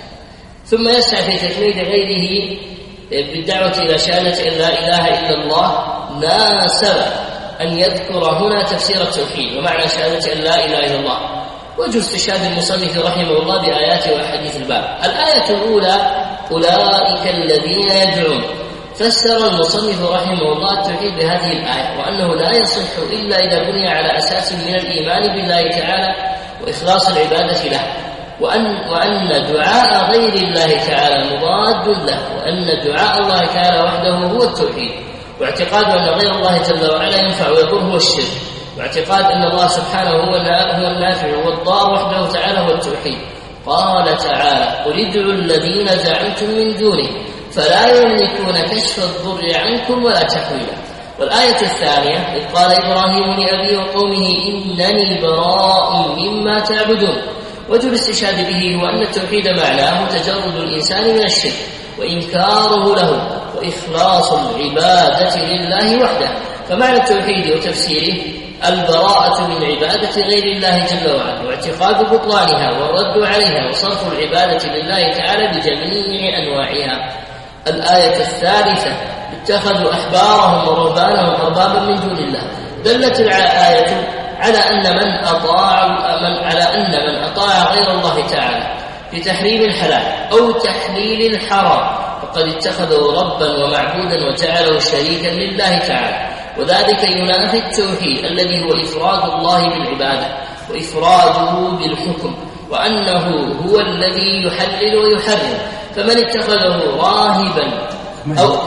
ثم يسعى في تكميل غيره بالدعوة إلى شهادة أن لا إله إلا الله. ناسب أن يذكر هنا تفسير التوحيد ومعنى شهادة أن لا إله إلا الله، وجه استشهاد المصنف رحمه الله بآيات وأحاديث الباب. الآية الأولى أولئك الذين يدعون، فسر المصنف رحمه الله التوحيد بهذه الآية وأنه لا يصح إلا إذا بني على أساس من الإيمان بالله تعالى وإخلاص العبادة له، وأن, وأن دعاء غير الله تعالى مضاد له، وأن دعاء الله تعالى وحده هو التوحيد، واعتقاد أن غير الله جل وعلا ينفع ويضر هو الشرك، واعتقاد أن الله سبحانه هو النافع والضار وحده تعالى هو التوحيد. قال تعالى قل ادعوا الذين زعمتم من دونه فلا يملكون كشف الضر عنكم ولا تحويلا. والآية الثانية إذ قال إبراهيم لأبيه وقومه إنني براء مما تعبدون. وجه الاستشهاد به هو أن التوحيد معناه تجرد الإنسان من الشرك وإنكاره له وإخلاص العبادة لله وحده. فمعنى التوحيد وتفسيره البراءة من عبادة غير الله جل وعلا واعتقاد بطلانها والرد عليها وصرف العبادة لله تعالى بجميع أنواعها. الآية الثالثة اتخذوا أحبارهم ورهبانهم أربابا من دون الله. دلت الآية على أن من أطاع من على أن من أطاع غير الله تعالى في تحريم الحلال أو تحليل الحرام فقد اتخذه ربا ومعبودا وجعله شريكا لله تعالى، وذلك ينافي التوحيد الذي هو إفراد الله بالعبادة وإفراده بالحكم، وأنه هو الذي يحلل ويحرم. فمن اتخذه راهبا أو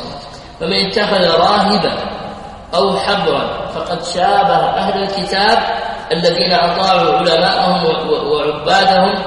فمن اتخذ راهبا أو حبرا فقد شابه أهل الكتاب الذين أطاعوا علماءهم وعبادهم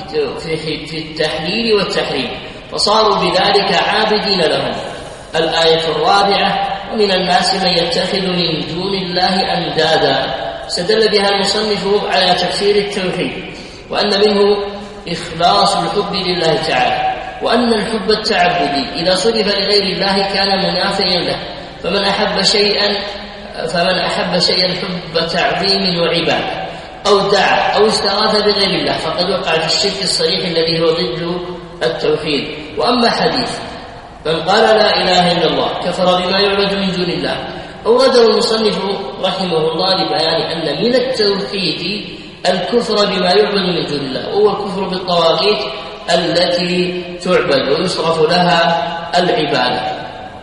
في التحليل والتحريم فصاروا بذلك عابدين لهم. الآية الرابعة ومن الناس من يتخذ من دون الله أندادا. استدل بها المصنف على تفسير التوحيد وأن منه إخلاص الحب لله تعالى، وأن الحب التعبدي إذا صرف لغير الله كان منافيا له. فمن أحب شيئا فمن أحب شيئا حب تعظيم وعبادة أو دعا أو استغاث بغير الله فقد وقع في الشرك الصريح الذي هو ضد التوحيد. وأما حديث من قال لا إله إلا الله كفر بما يعبد من دون الله أورده المصنف رحمه الله لبيان أن من التوحيد الكفر بما يعبد من دون الله، وهو الكفر بالطواغيت التي تعبد ويصرف لها العبادة.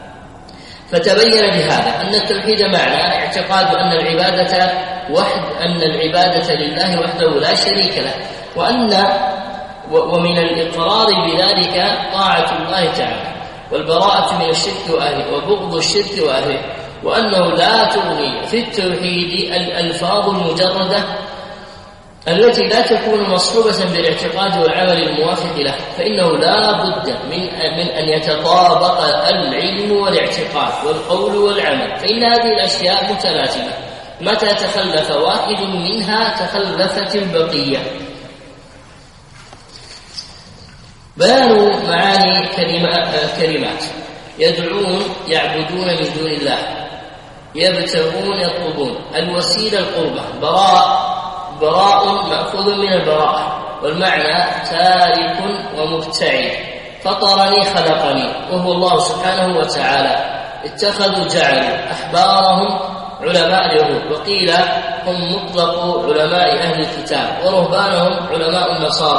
فتبين بهذا أن التوحيد معنى اعتقاد أن العبادة وحد أن العبادة لله وحده لا شريك له، وأن ومن الإقرار بذلك طاعة الله تعالى والبراءة من الشرك وأهله وبغض الشرك وأهله، وأنه لا تغني في التوحيد الألفاظ المجردة التي لا تكون مصحوبة بالاعتقاد والعمل الموافق له، فإنه لا بد من من أن يتطابق العلم والاعتقاد والقول والعمل، فإن هذه الأشياء متلازمة، متى تخلف واحد منها تخلفت البقية. بيان معاني كلمات يدعون يعبدون من دون الله، يبتغون يطلبون، الوسيلة القربة، براء براء مأخوذ من البراءة، والمعنى تارك ومبتعد. فطرني خلقني وهو الله سبحانه وتعالى. اتخذوا جعلوا أحبارهم علماء اليهود، وقيل هم مطلق علماء أهل الكتاب، ورهبانهم علماء النصارى،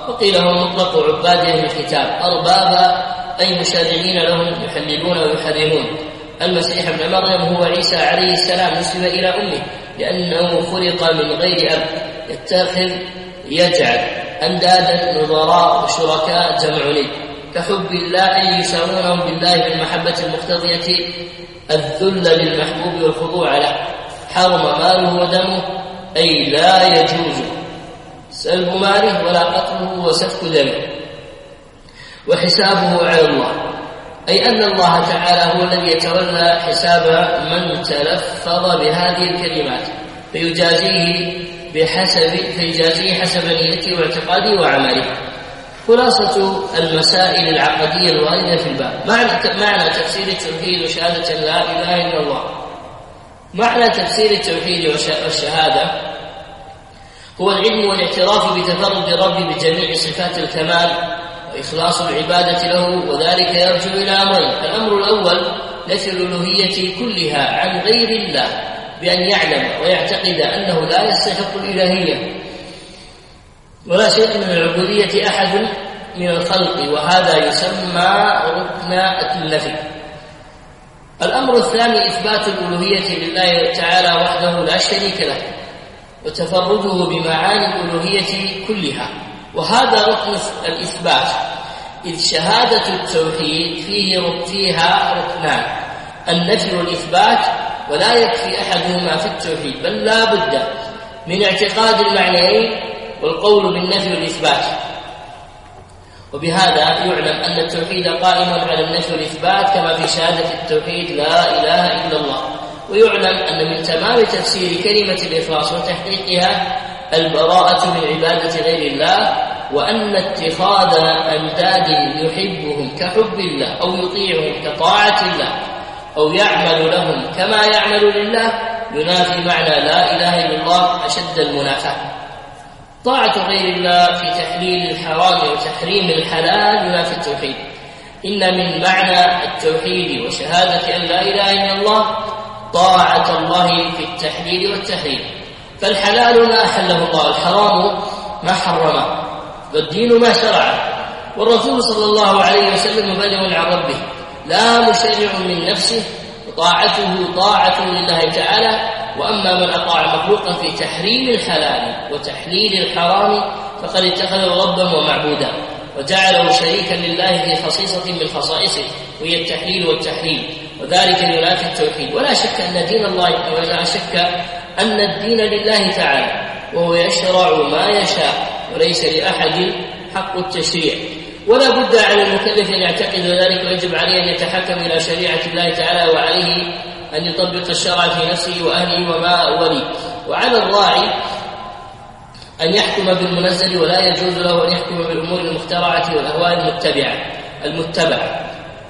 وقيل هو مطلق عباد أهل الكتاب أربابا أي مشارعين لهم يحللون ويحرمون. المسيح ابن مريم هو عيسى عليه السلام نسب إلى أمه لأنه خلق من غير أب، يتخذ يجعل أندادا نظراء وشركاء جمع ند، كحب الله أن يساوونهم بالله بالمحبة المقتضية الذل للمحبوب والخضوع له. حرم ماله ودمه أي لا يجوز سلب ماله ولا قتله وسفك دمه، وحسابه على الله أي أن الله تعالى هو الذي يتولى حساب من تلفظ بهذه الكلمات فيجازيه بحسب فيجازيه حسب نيته واعتقاده وعمله. خلاصة المسائل العقدية الواردة في الباب: معنى معنى تفسير التوحيد وشهادة لا إله إلا الله. معنى تفسير التوحيد والشهادة هو العلم والاعتراف بتفرد الرب بجميع صفات الكمال وإخلاص العبادة له، وذلك يرجع إلى أمرين: الأمر الأول نفي الألوهية كلها عن غير الله بأن يعلم ويعتقد أنه لا يستحق الإلهية ولا شيء من العبودية أحد من الخلق، وهذا يسمى ركن النفي. الأمر الثاني إثبات الألوهية لله تعالى وحده لا شريك له وتفرده بمعاني الألوهية كلها، وهذا ركن الإثبات، إذ شهادة التوحيد فيه فيها ركنان: النفي والإثبات، ولا يكفي أحدهما في التوحيد بل لا بد من اعتقاد المعنيين والقول بالنفي والإثبات. وبهذا يعلم أن التوحيد قائم على النفي والإثبات كما في شهادة التوحيد لا إله إلا الله. ويعلم أن من تمام تفسير كلمة الإخلاص وتحقيقها البراءة من عبادة غير الله، وأن اتخاذ أنداد يحبهم كحب الله أو يطيعهم كطاعة الله أو يعمل لهم كما يعمل لله ينافي معنى لا إله إلا الله أشد المنافاة. طاعة غير الله في تحليل الحرام وتحريم الحلال ينافي التوحيد. إن من معنى التوحيد وشهادة أن لا إله إلا الله طاعة الله في التحليل والتحريم، فالحلال ما أحله الله، الحرام ما حرمه، والدين ما شرعه. والرسول صلى الله عليه وسلم مبلغ عن ربه لا مشرع من نفسه، وطاعته طاعة لله تعالى. وأما من أطاع مخلوقا في تحريم الحلال وتحليل الحرام فقد اتخذه ربا ومعبودا وجعله شريكا لله في خصيصة من خصائصه وهي التحليل والتحريم، وذلك ينافي التوحيد. ولا شك أن دين الله ولا شك أن الدين لله تعالى، وهو يشرع ما يشاء وليس لأحد حق التشريع. ولا بد على المكلف أن يعتقد ذلك، ويجب عليه أن يتحكم إلى شريعة الله تعالى، وعليه أن يطبق الشرع في نفسه وأهله وما ولي. وعلى الراعي أن يحكم بالمنزل، ولا يجوز له أن يحكم بالأمور المخترعة والأهواء المتبعة المتبعة.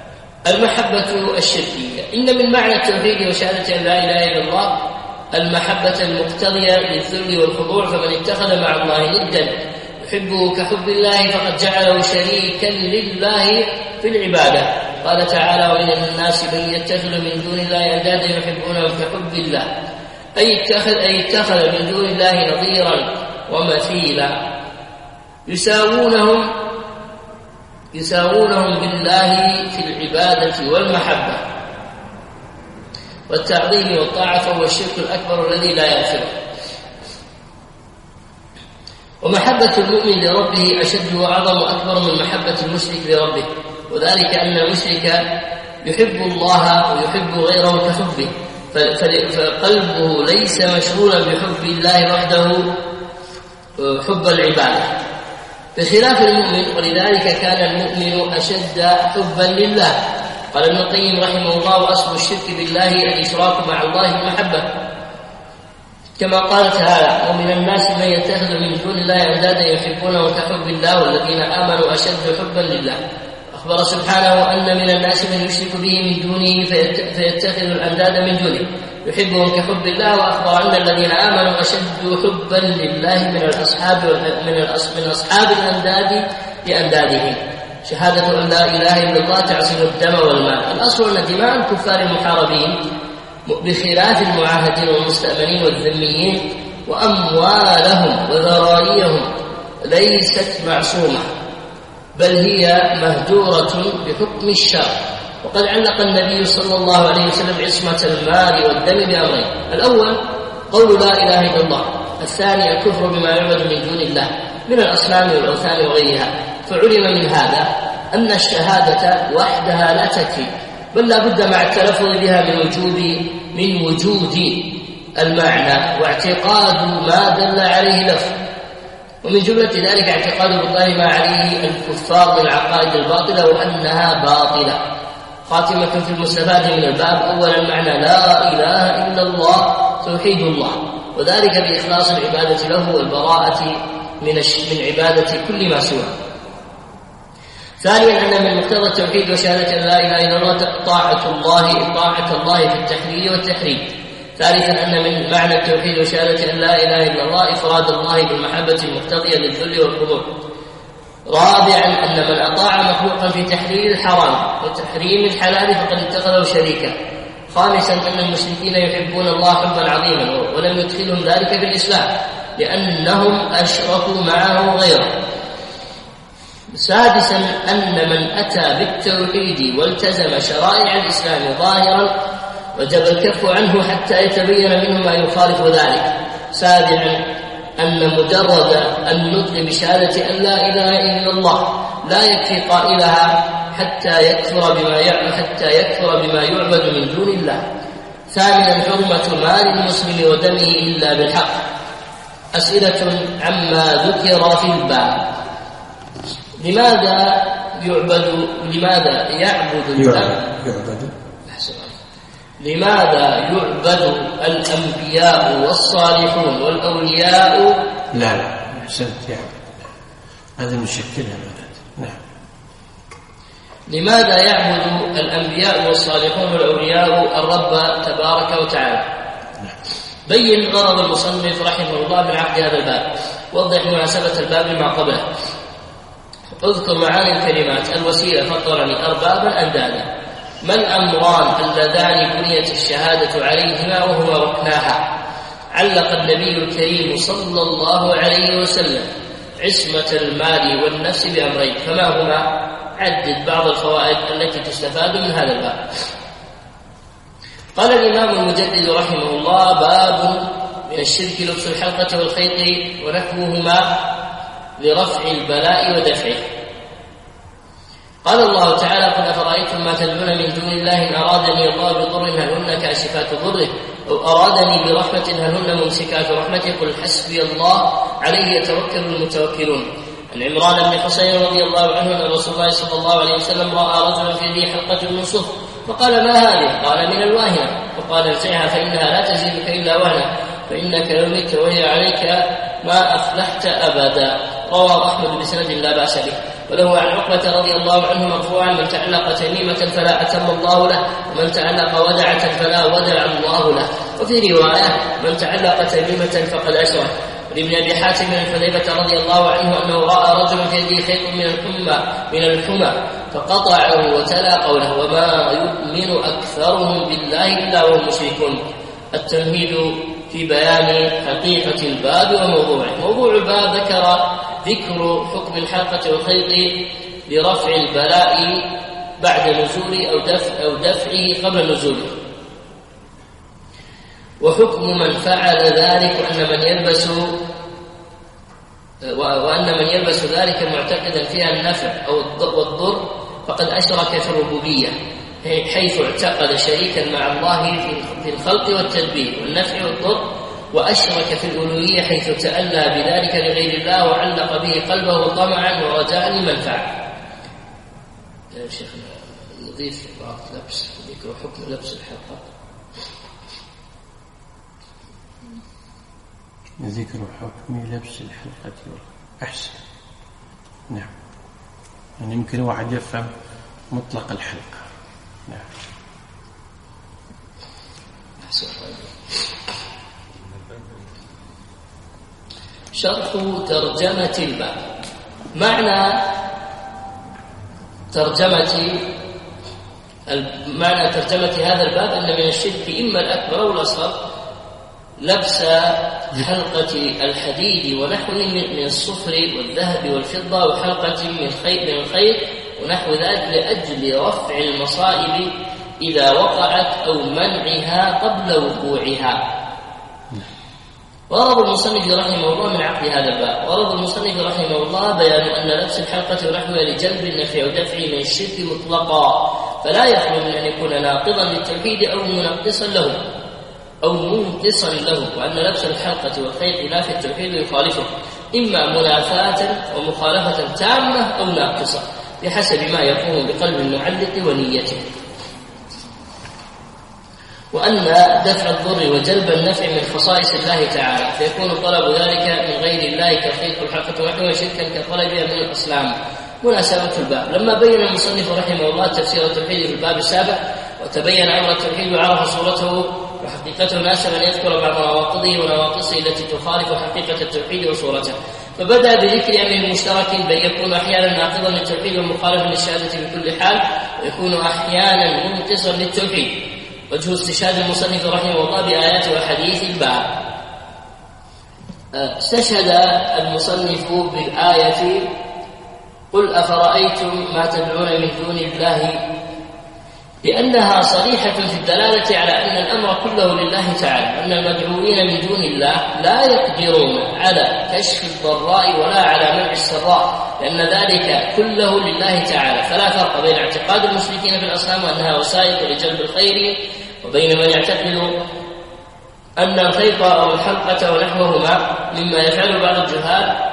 المحبة الشركية: إن من معنى التوحيد وشهادة أن لا إله إلا الله المحبة المقتضية للذل والخضوع، فمن اتخذ مع الله ندا يحبه كحب الله فقد جعله شريكا لله في العبادة. قال تعالى: ومن الناس من يتخذ من دون الله أندادا يحبونهم كحب الله، أي اتخذ أي اتخذ من دون الله نظيرا ومثيلا يساوونهم يساوونهم بالله في العبادة والمحبة والتعظيم والطاعة، فهو الشرك الأكبر الذي لا يغفره. ومحبة المؤمن لربه أشد وأعظم وأكبر من محبة المشرك لربه، وذلك أن المشرك يحب الله ويحب غيره كحبه، فقلبه ليس مشغولا بحب الله وحده حب العبادة بخلاف المؤمن، ولذلك كان المؤمن أشد حبا لله. قال ابن القيم رحمه الله: وأصل الشرك بالله الإشراك مع الله المحبة، كما قال تعالى: ومن الناس من يتخذ من دون الله أندادا يحبونه كحب الله والذين آمنوا أشد حبا لله. أخبر سبحانه أن من الناس من يشرك به من دونه فيتخذ الأنداد من دونه يحبهم كحب الله، وأخبر أن الذين آمنوا أشد حبا لله من الأصحاب من أصحاب الأنداد لأندادهم. شهادة أن لا إله إلا الله تعصم الدم والمال. الأصل أن دماء الكفار المحاربين بخلاف المعاهدين والمستأمنين والذميين وأموالهم وذراريهم ليست معصومة، بل هي مهجورة بحكم الشرع. وقد علق النبي صلى الله عليه وسلم عصمة المال والدم بأمرين: الأول قول لا إله إلا الله، الثاني الكفر بما يعبد من دون الله من الأصنام والأوثان وغيرها. فعلم من هذا أن الشهادة وحدها لا تكفي، بل لا بد مع التلفظ بها من وجود من وجود المعنى واعتقاد ما دل عليه لفظ. ومن جملة ذلك اعتقاد بطلان ما عليه الكفار من العقائد الباطلة وأنها باطلة. خاتمة في المستفاد من الباب: أولا معنى لا إله إلا الله توحيد الله، وذلك بإخلاص العبادة له والبراءة من من عبادة كل ما سواه. ثانيا أن من مقتضى التوحيد وشهادة أن لا إله إلا الله طاعة الله طاعة الله في التحليل والتحريم. ثالثا أن من معنى التوحيد وشهادة أن لا إله إلا الله إفراد الله بالمحبة المقتضية للذل والخضوع. رابعا أن من أطاع مخلوقا في تحليل الحرام وتحريم الحلال فقد اتخذه شريكا. خامسا أن المشركين يحبون الله حبا عظيما ولم يدخلهم ذلك في الإسلام لأنهم أشركوا معه غيره. سادسا أن من أتى بالتوحيد والتزم شرائع الإسلام ظاهرا وجب الكف عنه حتى يتبين منه ما يخالف ذلك. سابعا أن مجرد النطق بشهادة أن لا إله إلا الله لا يكفي قائلها حتى يكفر بما حتى يكفر بما يعبد من دون الله. ثامنا حرمة مال المسلم ودمه إلا بالحق. أسئلة عما ذكر في الباب: لماذا يعبد لماذا يعبد يعبد لماذا يعبد الأنبياء والصالحون والأولياء؟ لا لا أحسنت، يعبد هذا مشكلها مدد. نعم. لماذا يعبد الأنبياء والصالحون والأولياء الرب تبارك وتعالى؟ نعم. بين غرض المصنف رحمه الله من عقد هذا الباب، وضح مناسبة الباب لما قبله. اذكر معاني الكلمات: الوسيلة فطرني أربابا أندادا. ما الأمران اللذان بنيت الشهادة عليهما وهما ركناها؟ علق النبي الكريم صلى الله عليه وسلم عصمة المال والنفس بأمرين، فما هما؟ عدد بعض الفوائد التي تستفاد من هذا الباب. قال الإمام المجدد رحمه الله: باب من الشرك لبس الحلقة والخيط ونحوهما لرفع البلاء ودفعه. قال الله تعالى: قل أفرأيتم ما تدعون من دون الله إن أرادني الله بضر هل هن كاشفات ضره أو أرادني برحمة هل هن ممسكات رحمته قل حسبي الله عليه يتوكل المتوكلون. عن عمران بن حسين رضي الله عنه أن رسول الله صلى الله عليه وسلم رأى رجلا في يده حلقة من صفر فقال: ما هذه؟ قال: من الواهنة. فقال: ارجعها فإنها لا تزيدك إلا وهنا، فإنك لو مت وهي عليك ما أفلحت أبدا. رواه أحمد بسند لا بأس به. وله عن عقبة رضي الله عنه مرفوعا: من تعلق تميمة فلا أتم الله له، ومن تعلق ودعة فلا ودع الله له. وفي رواية: من تعلق تميمة فقد أشرك. ولابن أبي حاتم من حذيفة رضي الله عنه أنه رأى رجلا في يده خيط من الحمى من الحمى فقطعه وتلا قوله: وما يؤمن أكثرهم بالله إلا وهم مشركون. التمهيد في بيان حقيقة الباب وموضوعه. موضوع الباب ذكر ذكر حكم الحلقة والخيط لرفع البلاء بعد نزول أو دفع أو دفعه قبل نزوله، وحكم من فعل ذلك وأن من يلبس وأن من يلبس ذلك معتقدا فيها النفع أو الضر فقد أشرك في الربوبية، حيث اعتقد شريكا مع الله في الخلق والتدبير والنفع والضر، وأشرك في الألوهية حيث تألى بذلك لغير الله وعلق به قلبه طمعا ورجاء لمنفعة. شيخنا نضيف بعض لبس ذكر حكم لبس الحلقة. ذكر حكم لبس الحلقة أحسن. نعم، يعني يمكن واحد يفهم مطلق الحلقة. نعم. شرح ترجمة الباب. معنى ترجمة معنى ترجمة هذا الباب أن من الشرك إما الأكبر أو الأصغر لبس حلقة الحديد ونحوه من الصفر والذهب والفضة وحلقة من الخيط ونحو ذلك لأجل رفع المصائب إذا وقعت أو منعها قبل وقوعها. ورد المصنف رحمه الله من عقد هذا الباب ورد المصنف رحمه الله بيان أن لبس الحلقة ونحوها لجلب النفع ودفعه من الشرك مطلقا، فلا يخلو من أن يكون ناقضا للتوحيد أو منقصا له أو منقصا له، وأن لبس الحلقة والخيط ينافي التوحيد ويخالفه إما منافاة ومخالفة تامة أو ناقصة بحسب ما يقوم بقلب المعلق ونيته. وأن دفع الضر وجلب النفع من خصائص الله تعالى، فيكون طلب ذلك من غير الله كخيط الحلقة ونحوها شركا كطلبها من الأصنام. مناسبة الباب. لما بين المصنف رحمه الله تفسير التوحيد في الباب السابق وتبين أمر التوحيد وعرف صورته وحقيقته، ناسب أن يذكر بعض نواقضه ونواقصه التي تخالف حقيقة التوحيد وصورته، فبدأ بذكر أمر مشترك بل يكون أحيانا ناقضا للتوحيد ومخالفا للشهادة في كل حال، ويكون أحيانا منقصا للتوحيد. وجه استشهاد المصنف رحمه الله بآيات وحديث الباب. استشهد المصنف بالآية قل أفرأيتم ما تدعون من دون الله، لأنها صريحة في الدلالة على أن الأمر كله لله تعالى، أن المدعوين من دون الله لا يقدرون على كشف الضراء ولا على منع السراء، لأن ذلك كله لله تعالى. فلا فرق بين اعتقاد المشركين في الأصنام وأنها وسائل لجلب الخير وبين من يعتقد أن الخيط أو الحلقة ونحوهما مما يفعله بعض الجهال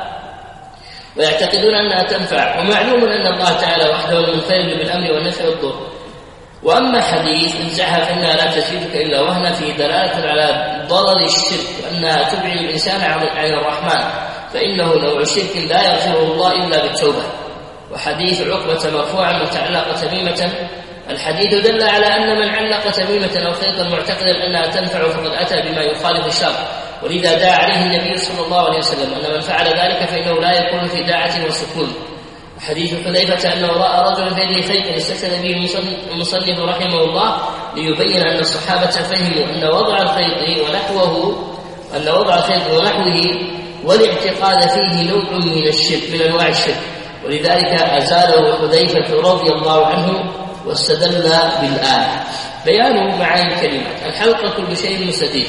ويعتقدون أنها تنفع. ومعلوم أن الله تعالى وحده المنفرد بالأمر والنفع والضر. وأما حديث انزعها فإنها لا تزيدك إلا وهنا في دلالة على ضرر الشرك وأنها تبعد الإنسان عن الرحمن، فإنه نوع شرك لا يغفره الله إلا بالتوبة. وحديث عقبة مرفوعا وتعلق تميمة، الحديث دل على أن من علق تميمة أو خيطا معتقدا أنها تنفع فقد أتى بما يخالف الشرع، ولذا دعا عليه النبي صلى الله عليه وسلم أن من فعل ذلك فإنه لا يكون في داعة وسكون. حديث حذيفة أنه رأى رجلا في يده خيط استشهد به المصنف رحمه الله ليبين أن الصحابة فهموا أن وضع الخيط ونحوه أن وضع الخيط ونحوه والاعتقاد فيه نوع من الشرك من أنواع الشرك، ولذلك أزاله حذيفة رضي الله عنه واستدل بالآية. بيان معاني الكلمات. الحلقة كل شيء مستدير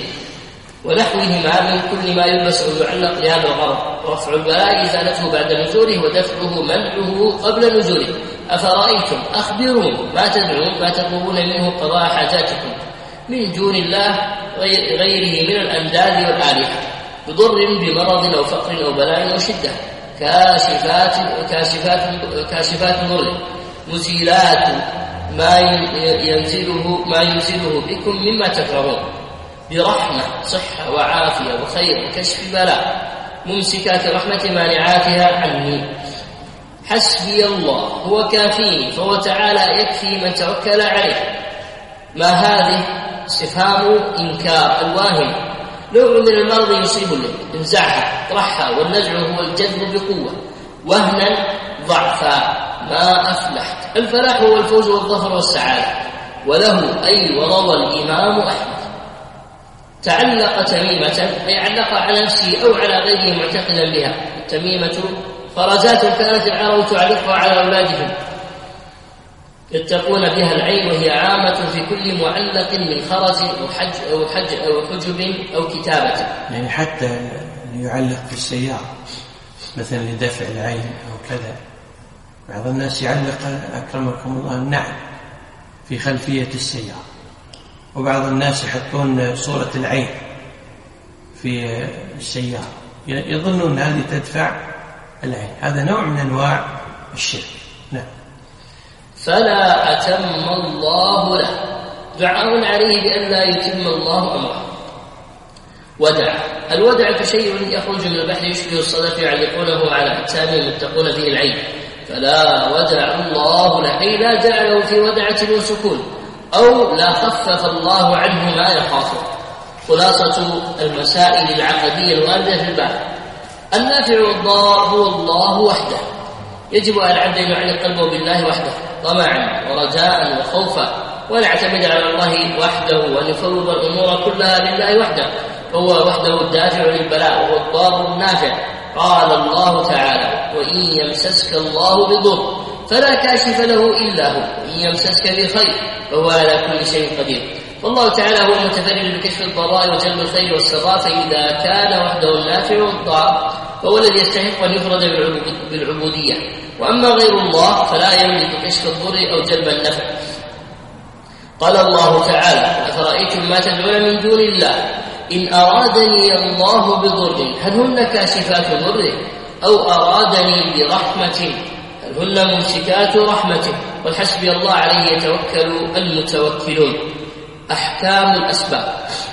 ونحوهما من كل ما يلبس أو يعلق لهذا الغرض، رفع البلاء إزالته بعد نزوله ودفعه منعه قبل نزوله. أفرأيتم أخبرون ما تدعون ما تطلبون منه قضاء حاجاتكم من دون الله غيره من الأنداد والآلهة بضر بمرض أو فقر أو بلاء أو شدة، كاشفات كاشفات كاشفات ضر مزيلات ما ينزله ما ينزله بكم مما تكرهون، برحمة صحة وعافية وخير وكشف بلاء، ممسكات رحمة مانعاتها عني. حسبي الله هو كافيني فهو تعالى يكفي من توكل عليه. ما هذه استفهام إنكار الواهم، نوع من المرض يصيب له انزعها اطرحها، والنزع هو الجذب بقوة، وهنا ضعفا ما أفلحت. الفلاح هو الفوز والظفر والسعادة، وله أي وروى الإمام أحمد تعلق تميمة أي علق على نفسه أو على غيره معتقدا بها. التميمة فرجات كانت العرب تعلقها على أولادهم يتقون بها العين، وهي عامة في كل معلق من خرز أو حج أو حج أو حجب أو كتابة. يعني حتى يعلق في السيارة مثلا لدفع العين أو كذا. بعض الناس يعلق أكرمكم الله النعل في خلفية السيارة، وبعض الناس يحطون صورة العين في السيارة يظنون هذه تدفع العين. هذا نوع من أنواع الشرك. نعم. فلا أتم الله له، دعاء عليه بأن لا يتم الله أمره. ودع الودع كشيء يخرج من البحر يشبه الصدف يعلقونه على أجسام يتقون به العين. فلا ودع الله له أي لا جعله في ودعة وسكون، أو لا خفف الله عنه ما يخافه. خلاصة المسائل العقدية الواردة في الباب. النافع والضار هو الله وحده، يجب على العبد أن يعلق قلبه بالله وحده طمعا ورجاء وخوفا، ولا يعتمد على الله وحده، وأن يفوض الأمور كلها لله وحده، هو وحده الدافع للبلاء وهو الضار النافع. قال الله تعالى: وإن يمسسك الله بضر فلا كاشف له إلا هو، وإن يمسسك بخير فهو على كل شيء قدير. فالله تعالى هو المتفرد بكشف الضراء وجلب الخير والسراء، فإذا كان وحده النافع والضار فهو الذي يستحق أن يفرد بالعبودية. وأما غير الله فلا يملك كشف الضر أو جلب النفع. قال الله تعالى: أفرأيتم ما تدعون من دون الله إن أرادني الله بضر هل هن كاشفات ضره أو أرادني برحمة هل هن ممسكات رحمته، والحسبي الله عليه يتوكل المتوكلون. أحكام الأسباب.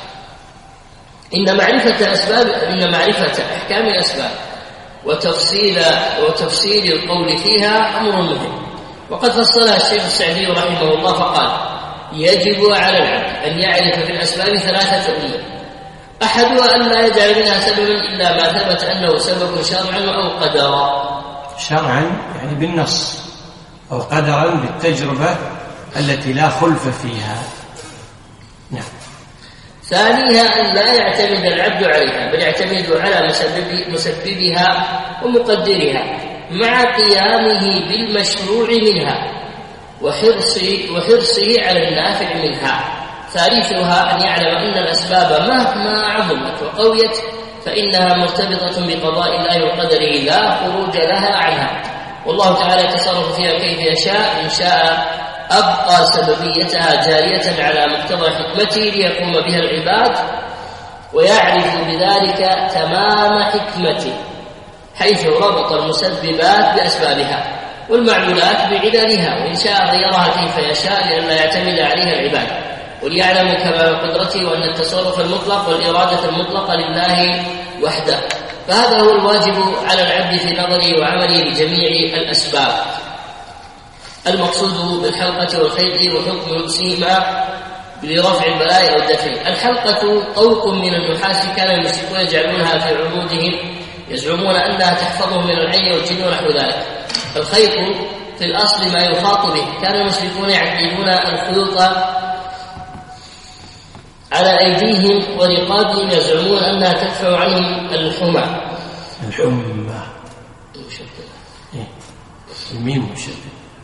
إن معرفة الأسباب إن معرفة أحكام الأسباب وتفصيل وتفصيل القول فيها أمر مهم، وقد فصلها الشيخ السعدي رحمه الله فقال: يجب على العبد أن يعرف في الأسباب ثلاثة أمور: أحدها أن لا يجعل منها سببا إلا ما ثبت أنه سبب شرعا أو قدرا. شرعا يعني بالنص، أو قدرا بالتجربة التي لا خلف فيها. نعم. ثانيها أن لا يعتمد العبد عليها، بل يعتمد على مسبب مسببها ومقدرها مع قيامه بالمشروع منها وحرصه, وحرصه على النافع منها. ثالثها أن يعلم أن الأسباب مهما عظمت وقويت فإنها مرتبطة بقضاء الله وقدره لا خروج لها عنها، والله تعالى يتصرف فيها كيف يشاء. إن شاء أبقى سببيتها جارية على مقتضى حكمته ليقوم بها العباد ويعرف بذلك تمام حكمته، حيث ربط المسببات بأسبابها والمعلولات بعدانها، وإن شاء غيرها كيف يشاء لئلا يعتمد عليها العباد، وليعلموا كمال قدرته وأن التصرف المطلق والإرادة المطلقة لله وحده. فهذا هو الواجب على العبد في نظره وعمله بجميع الأسباب. المقصود بالحلقة والخيط وحكم لبسهما لرفع البلاء أو الدفع. الحلقة طوق من النحاس كان المشركون يجعلونها في عروضهم يزعمون أنها تحفظهم من العين والجن ونحو ذلك. الخيط في الأصل ما يخاط به، كان المشركون يعقدون الخيوط على أيديهم ورقابهم يزعمون أنها تدفع عنهم الحمى. الحمى الميم مشدد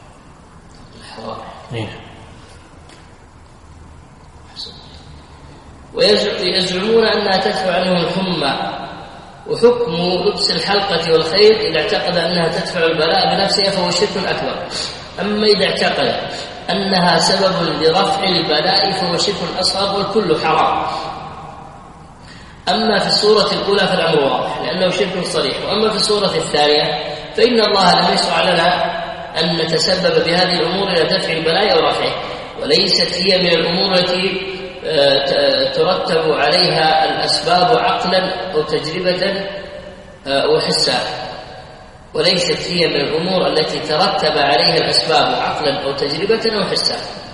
ويزعمون أنها تدفع عنهم الحمى. وحكم لبس الحلقة والخيط إذا اعتقد أنها تدفع البلاء بنفسها فهو شرك أكبر. أما إذا اعتقد أنها سبب لرفع البلاء فهو شرك أصغر والكل حرام. أما في الصورة الأولى فالأمر واضح لأنه شرك صريح، وأما في الصورة الثانية فإن الله لم يشرع لنا أن نتسبب بهذه الأمور إلى دفع البلاء أو رفعه، وليست هي من الأمور التي ترتب عليها الأسباب عقلا أو تجربة أو حسا، وليست هي من الأمور التي ترتب عليها الأسباب عقلا أو تجربة أو حسا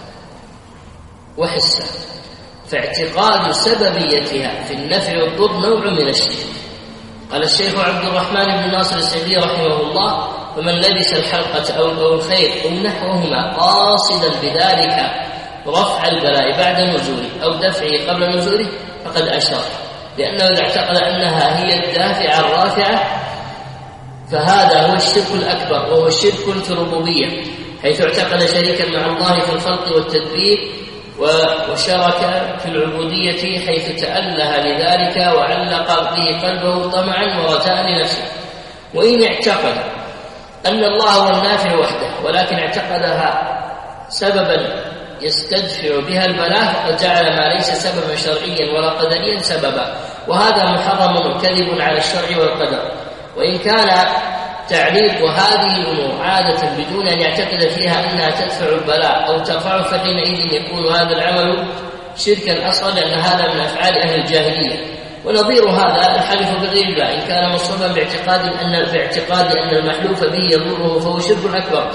وحسا فاعتقاد سببيتها في النفع والضر نوع من الشرك. قال الشيخ عبد الرحمن بن ناصر السعدي رحمه الله: ومن لبس الحلقة أو الخيط أو نحوهما قاصدا بذلك رفع البلاء بعد نزوله أو دفعه قبل نزوله فقد أشرك، لأنه إذا اعتقد أنها هي الدافعة الرافعة فهذا هو الشرك الأكبر، وهو الشرك في الربوبية، حيث اعتقد شريكا مع الله في الخلق والتدبير وشرك في العبودية حيث تأله لذلك وعلق به قلبه طمعا ورجاء لنفسه. وإن اعتقد أن الله هو النافع وحده ولكن اعتقدها سببا يستدفع بها البلاء فقد جعل ما ليس سببا شرعيا ولا قدريا سببا، وهذا محرم وكذب على الشرع والقدر. وإن كان تعليق هذه الأمور عادة بدون أن يعتقد فيها أنها تدفع البلاء أو ترفعه فحينئذ يكون هذا العمل شركا أصغر، لأن هذا من أفعال أهل الجاهلية. ونظير هذا الحلف بغير الله إن كان مصوبا باعتقاد أن باعتقاد أن المحلوف به يضره فهو شرك أكبر،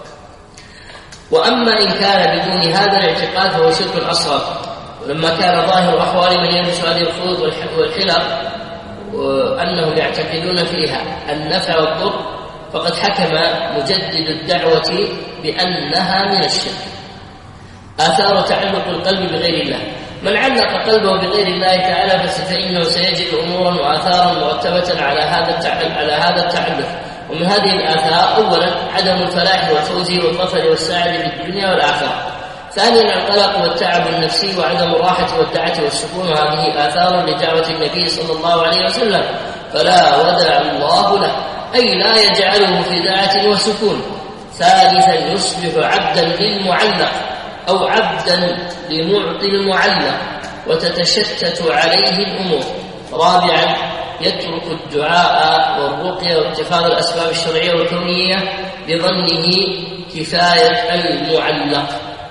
وأما إن كان بدون هذا الاعتقاد فهو شرك أصغر. ولما كان ظاهر أحوال من يلبس هذه الخيوط والحلق وأنهم يعتقدون فيها النفع والضر فقد حكم مجدد الدعوة بأنها من الشرك. آثار تعلق القلب بغير الله. من علق قلبه بغير الله تعالى فإنه سيجد أمورا وآثارا مرتبة على هذا على هذا التعلق. ومن هذه الآثار أولا عدم الفلاح والفوز والظفر والسعادة في الدنيا والآخرة. ثانيا القلق والتعب النفسي وعدم الراحة والدعة والسكون، وهذه آثار لدعوة النبي صلى الله عليه وسلم، فلا ودع الله له، أي لا يجعله في دعة وسكون. ثالثا يصبح عبدا للمعلق أو عبدا لمعطي المعلق وتتشتت عليه الأمور. رابعا يترك الدعاء والرقية واتخاذ الأسباب الشرعية والكونية بظنه كفاية المعلق.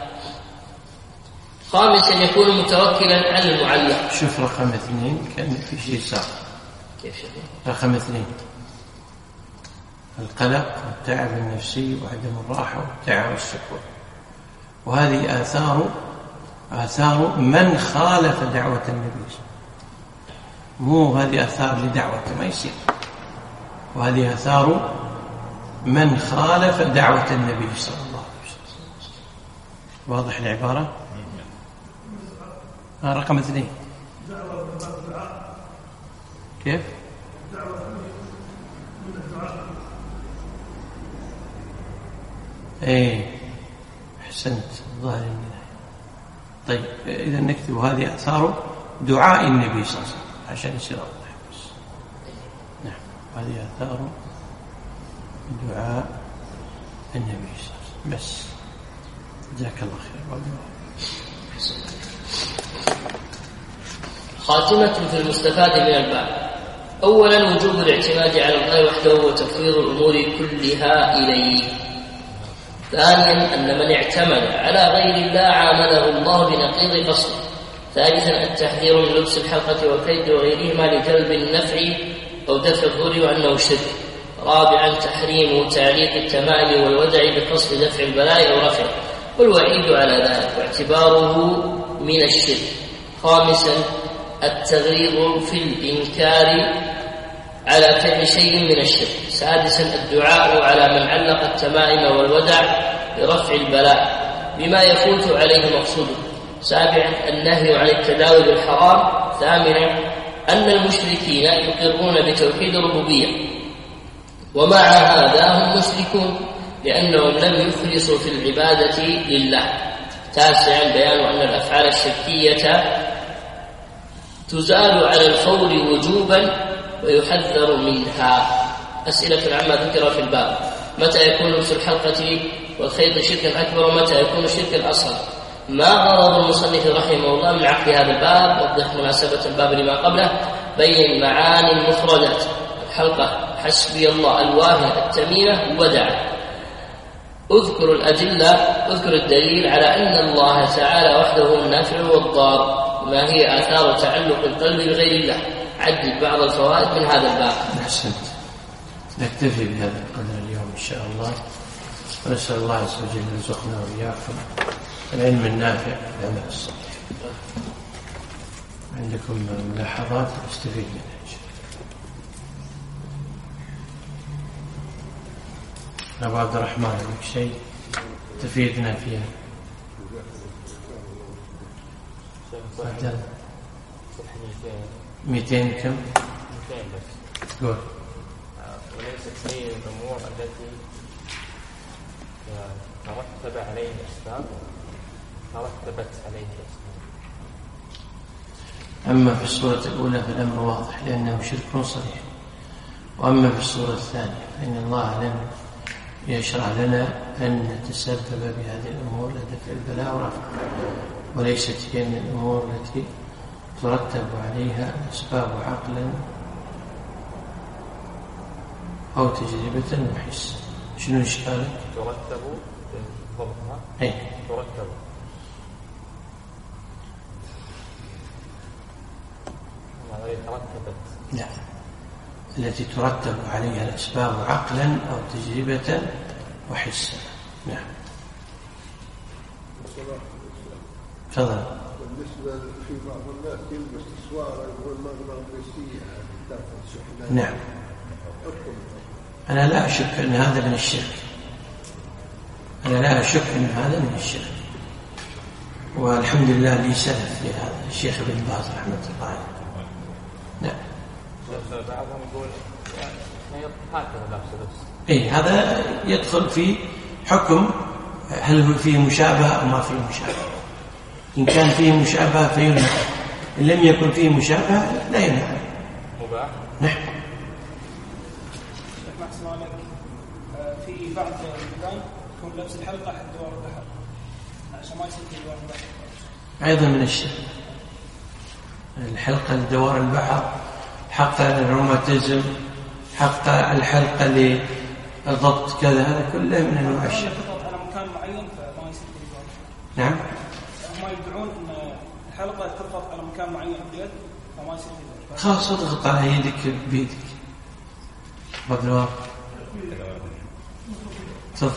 خامسا يكون متوكلا على المعلق. شوف رقم اثنين كان في شيء صار. كيف شيء؟ رقم اثنين القلق والتعب النفسي وعدم الراحة والتعب والسكون، وهذه آثار آثار من خالف دعوة النبي، مو هذه آثار لدعوته ما يصير، وهذه آثار من خالف دعوة النبي صلى الله عليه وسلم. واضح العبارة؟ آه رقم اثنين كيف؟ ايه احسنت الظاهر منها. طيب اذا نكتب هذه اثار دعاء النبي صلى الله عليه وسلم عشان يصير واضح. بس نعم هذه اثار دعاء النبي صلى الله عليه وسلم بس. جزاك الله خير. خاتمة في المستفاد من الباب. أولا وجوب الاعتماد على الله وحده وتفويض الأمور كلها إليه. ثانيا أن من اعتمد على غير الله عامله الله بنقيض قصده. ثالثا التحذير من لبس الحلقة والكيد وغيرهما لجلب النفع أو دفع الضر وأنه شرك. رابعا تحريم تعليق التمائم والودع بقصد دفع البلاء أو رفعه والوعيد على ذلك واعتباره من الشرك. خامسا التغليظ في الإنكار على فعل شيء من الشرك. سادسا الدعاء على من علق التمائم والودع برفع البلاء بما يفوت عليه مقصوده. سابعا النهي عن التداوي بالحرام. ثامنا أن المشركين يقرون بتوحيد الربوبية ومع هذا هم مشركون لأنهم لم يخلصوا في العبادة لله. تاسعا بيان أن الأفعال الشركية تزال على الفور وجوبا ويحذر منها. أسئلة عما ذكر في الباب: متى يكون لبس الحلقة والخيط شركا أكبر ومتى يكون شركا أصغر؟ ما غرض المصنف رحمه الله من عقد هذا الباب؟ وضح مناسبة الباب لما قبله. بين معاني المفردات: الحلقة، حسبي الله، الواهية، التميمة، ودع. اذكر الأدلة، اذكر الدليل على أن الله تعالى وحده النافع والضار. ما هي آثار تعلق القلب بغير الله؟ عدد بعض الفوائد من هذا الباب. أحسنت. نكتفي بهذا القدر اليوم إن شاء الله، ونسأل الله عز وجل يرزقنا وإياكم العلم النافع والعمل الصالح. عندكم ملاحظات نستفيد منها إن شاء الله. أبو عبد الرحمن عندك شيء تفيدنا فيها؟ مئتين كم؟ مئتين بس. قول. وليست هي الأمور التي ترتب عليه الأسباب ترتبت عليه الأسباب. أما في الصورة الأولى فالأمر واضح لأنه شرك صريح، وأما في الصورة الثانية فإن الله لم يشرع لنا أن نتسبب بهذه الأمور لدفع البلاء ورفع، وليست هي من الأمور التي ترتب عليها أسباب عقلا أو تجربة وحس. شنو إشكالك؟ ترتب ضبطها. أي ترتب ترتبت. لا، التي ترتب عليها الأسباب عقلا أو تجربة وحسا. نعم. تفضل. بالنسبة في بعض الناس يلبس أسوار يقول مغناطيسية. نعم. أنا لا أشك أن هذا من الشرك، أنا لا أشك أن هذا من الشرك، والحمد لله لي سلف في هذا الشيخ ابن باز رحمة الله عليه. نعم. بعضهم يقول يعني هكذا لابس لبس. اي هذا يدخل في حكم هل هو فيه مشابهة أو ما فيه مشابهة. إن كان فيه مشابهة فينهى، إن لم يكن فيه مشابهة لا ينهى. مباح. نعم. في بعض البلدان يكون لبس الحلقة حق دوار البحر عشان ما يصير في دوار البحر. أيضا من الشيء الحلقة لدوار البحر، حلقة للروماتيزم، حلقة الحلقة للضبط كذا، هذا كله من أنواع الشيء. على مكان معين فما يصير في دوار. نعم. هم يدعون أن الحلقة تضغط على مكان معين باليد فما يصير في دوار. خلاص اضغط على يدك بيدك. بدوار. تفضل.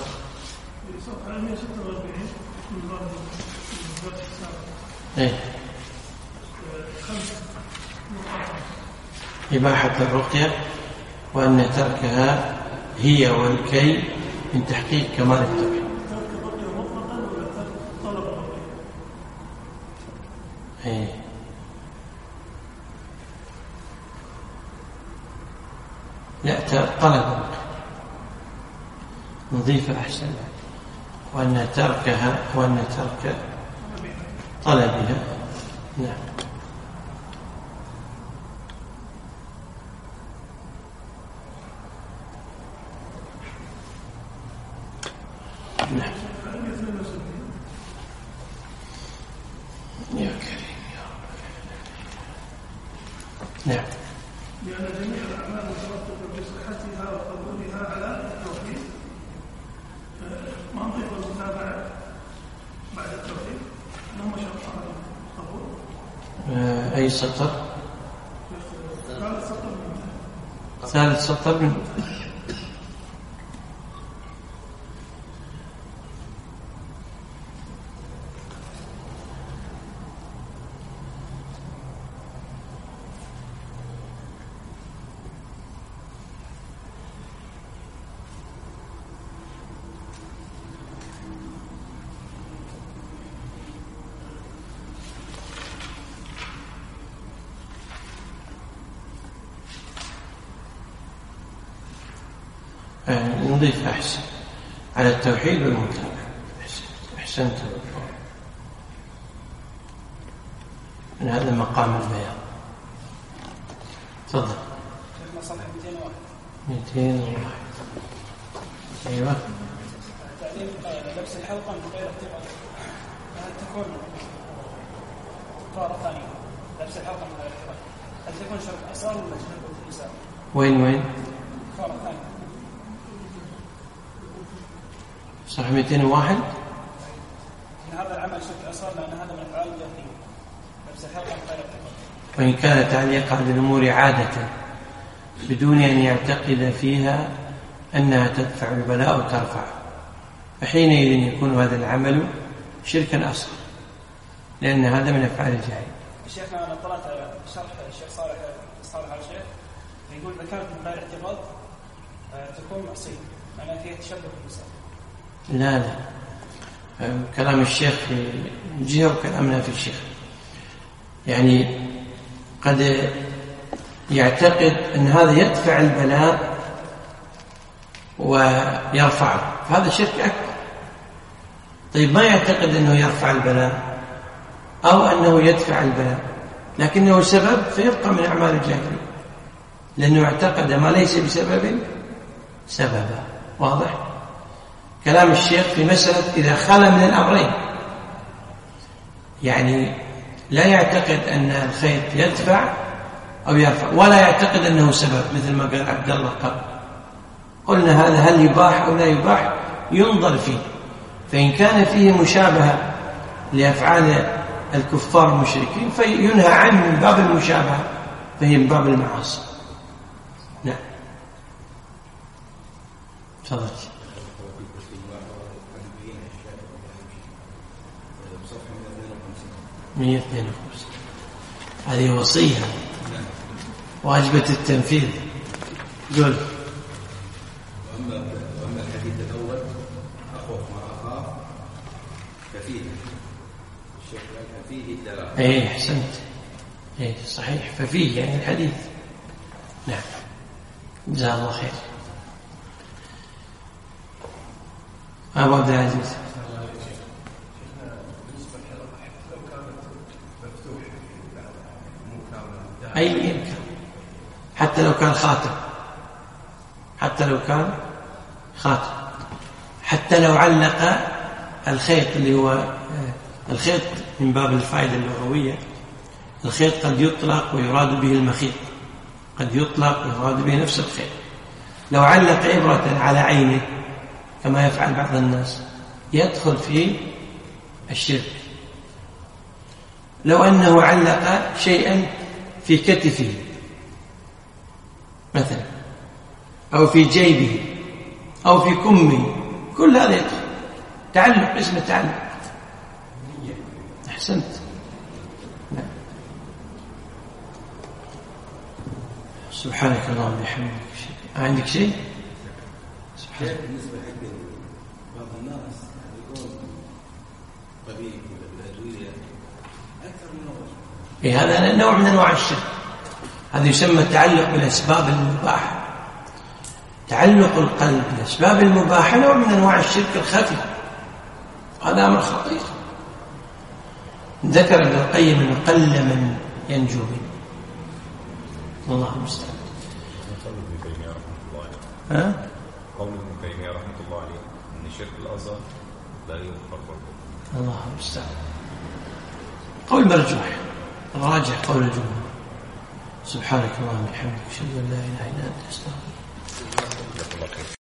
ايه إباحة الرقية وأن تركها هي والكي من تحقيق كمال التوحيد. ايه لا طلب الرقية نضيف أحسن، وأن تركها وأن ترك طلبها. نعم. نعم. يا كريم يا رب. نعم. لأن جميع الأعمال المترتبة بصحتها وقبولها على التوحيد منطق المتابعة بعد التوحيد لما شرط على القبول. أي سطر؟ ثالث سطر من نضيف أحسن على التوحيد والمتابعة. أحسنت. من هذا مقام البيان. تفضل. مئتين وواحد. أيوة. تعليم لبس الحلقة من غير اعتقاد هل تكون طارة ثانية؟ لبس الحلقة من غير اعتقاد هل تكون شرط أصغر ولا شرط النساء؟ وين وين؟ طارة ثانية. صح مئتين وواحد. هذا العمل شرط أصغر لأن هذا من أفعال الجاهلية. لبس الحلقة من غير اعتقاد. وإن كان تعليقا بالأمور عادة بدون أن يعتقد فيها أنها تدفع البلاء وترفع، فحينئذ يكون هذا العمل شركا أصغر، لأن هذا من أفعال الجاهل. الشيخ أنا طلعت على شرح الشيخ صالح صالح على الشيخ يقول إذا كانت من غير اعتقاد تكون معصية لأنها فيها تشبه بالنساء. لا لا كلام الشيخ في جهة وكلامنا في الشيخ، يعني قد يعتقد أن هذا يدفع البلاء ويرفعه، فهذا شرك أكبر. طيب ما يعتقد أنه يرفع البلاء أو أنه يدفع البلاء لكنه سبب فيبقى من أعمال الجاهلية، لأنه اعتقد ما ليس بسبب سببا. واضح؟ كلام الشيخ في مسألة إذا خلى من الأمرين، يعني لا يعتقد أن الخيط يدفع أو يرفع ولا يعتقد أنه سبب، مثل ما قال عبد الله قبل. قلنا هذا هل يباح أو لا يباح ينظر فيه، فإن كان فيه مشابهة لأفعال الكفار المشركين فينهى عنه من باب المشابهة، فهي من باب المعاصي. نعم. تفضل. مئة واثنين وخمسين هذه وصية واجبة التنفيذ. قل. وأما وأما الحديث الأول أخوف ما أخاف ففيه الشيخ ايه احسنت، ايه صحيح، ففيه يعني الحديث. نعم جزاه الله خير. أبو عبد العزيز. أي يمكن حتى لو كان خاتم، حتى لو كان خاتم، حتى لو علق الخيط اللي هو الخيط من باب الفائدة اللغوية، الخيط قد يطلق ويراد به المخيط، قد يطلق ويراد به نفس الخيط. لو علق إبرة على عينه كما يفعل بعض الناس يدخل في الشرك. لو أنه علق شيئا في كتفه مثلا أو في جيبه أو في كمه، كل هذا يدخل تعلق، اسمه تعلق. أحسنت. نعم. سبحانك اللهم وبحمدك. عندك شيء؟ سبحانك. بالنسبة حق بعض الناس يقول طبيب بالأدوية أكثر من نوع. إيه هذا نوع من أنواع الشرك، هذا يسمى التعلق بالأسباب المباحة. تعلق القلب بالأسباب المباحة نوع من أنواع الشرك الخفي، هذا أمر خطير. ذكر ابن القيم أنه قل من ينجو منه، الله المستعان. ها؟ قول ابن تيمية رحمة الله عليه أن الشرك الأصغر لا يغفر برضه. الله المستعان. قول مرجوح، الراجح قول الجمهور. سبحانك اللهم وبحمدك، أشهد أن لا إله إلا أنت، أستغفرك.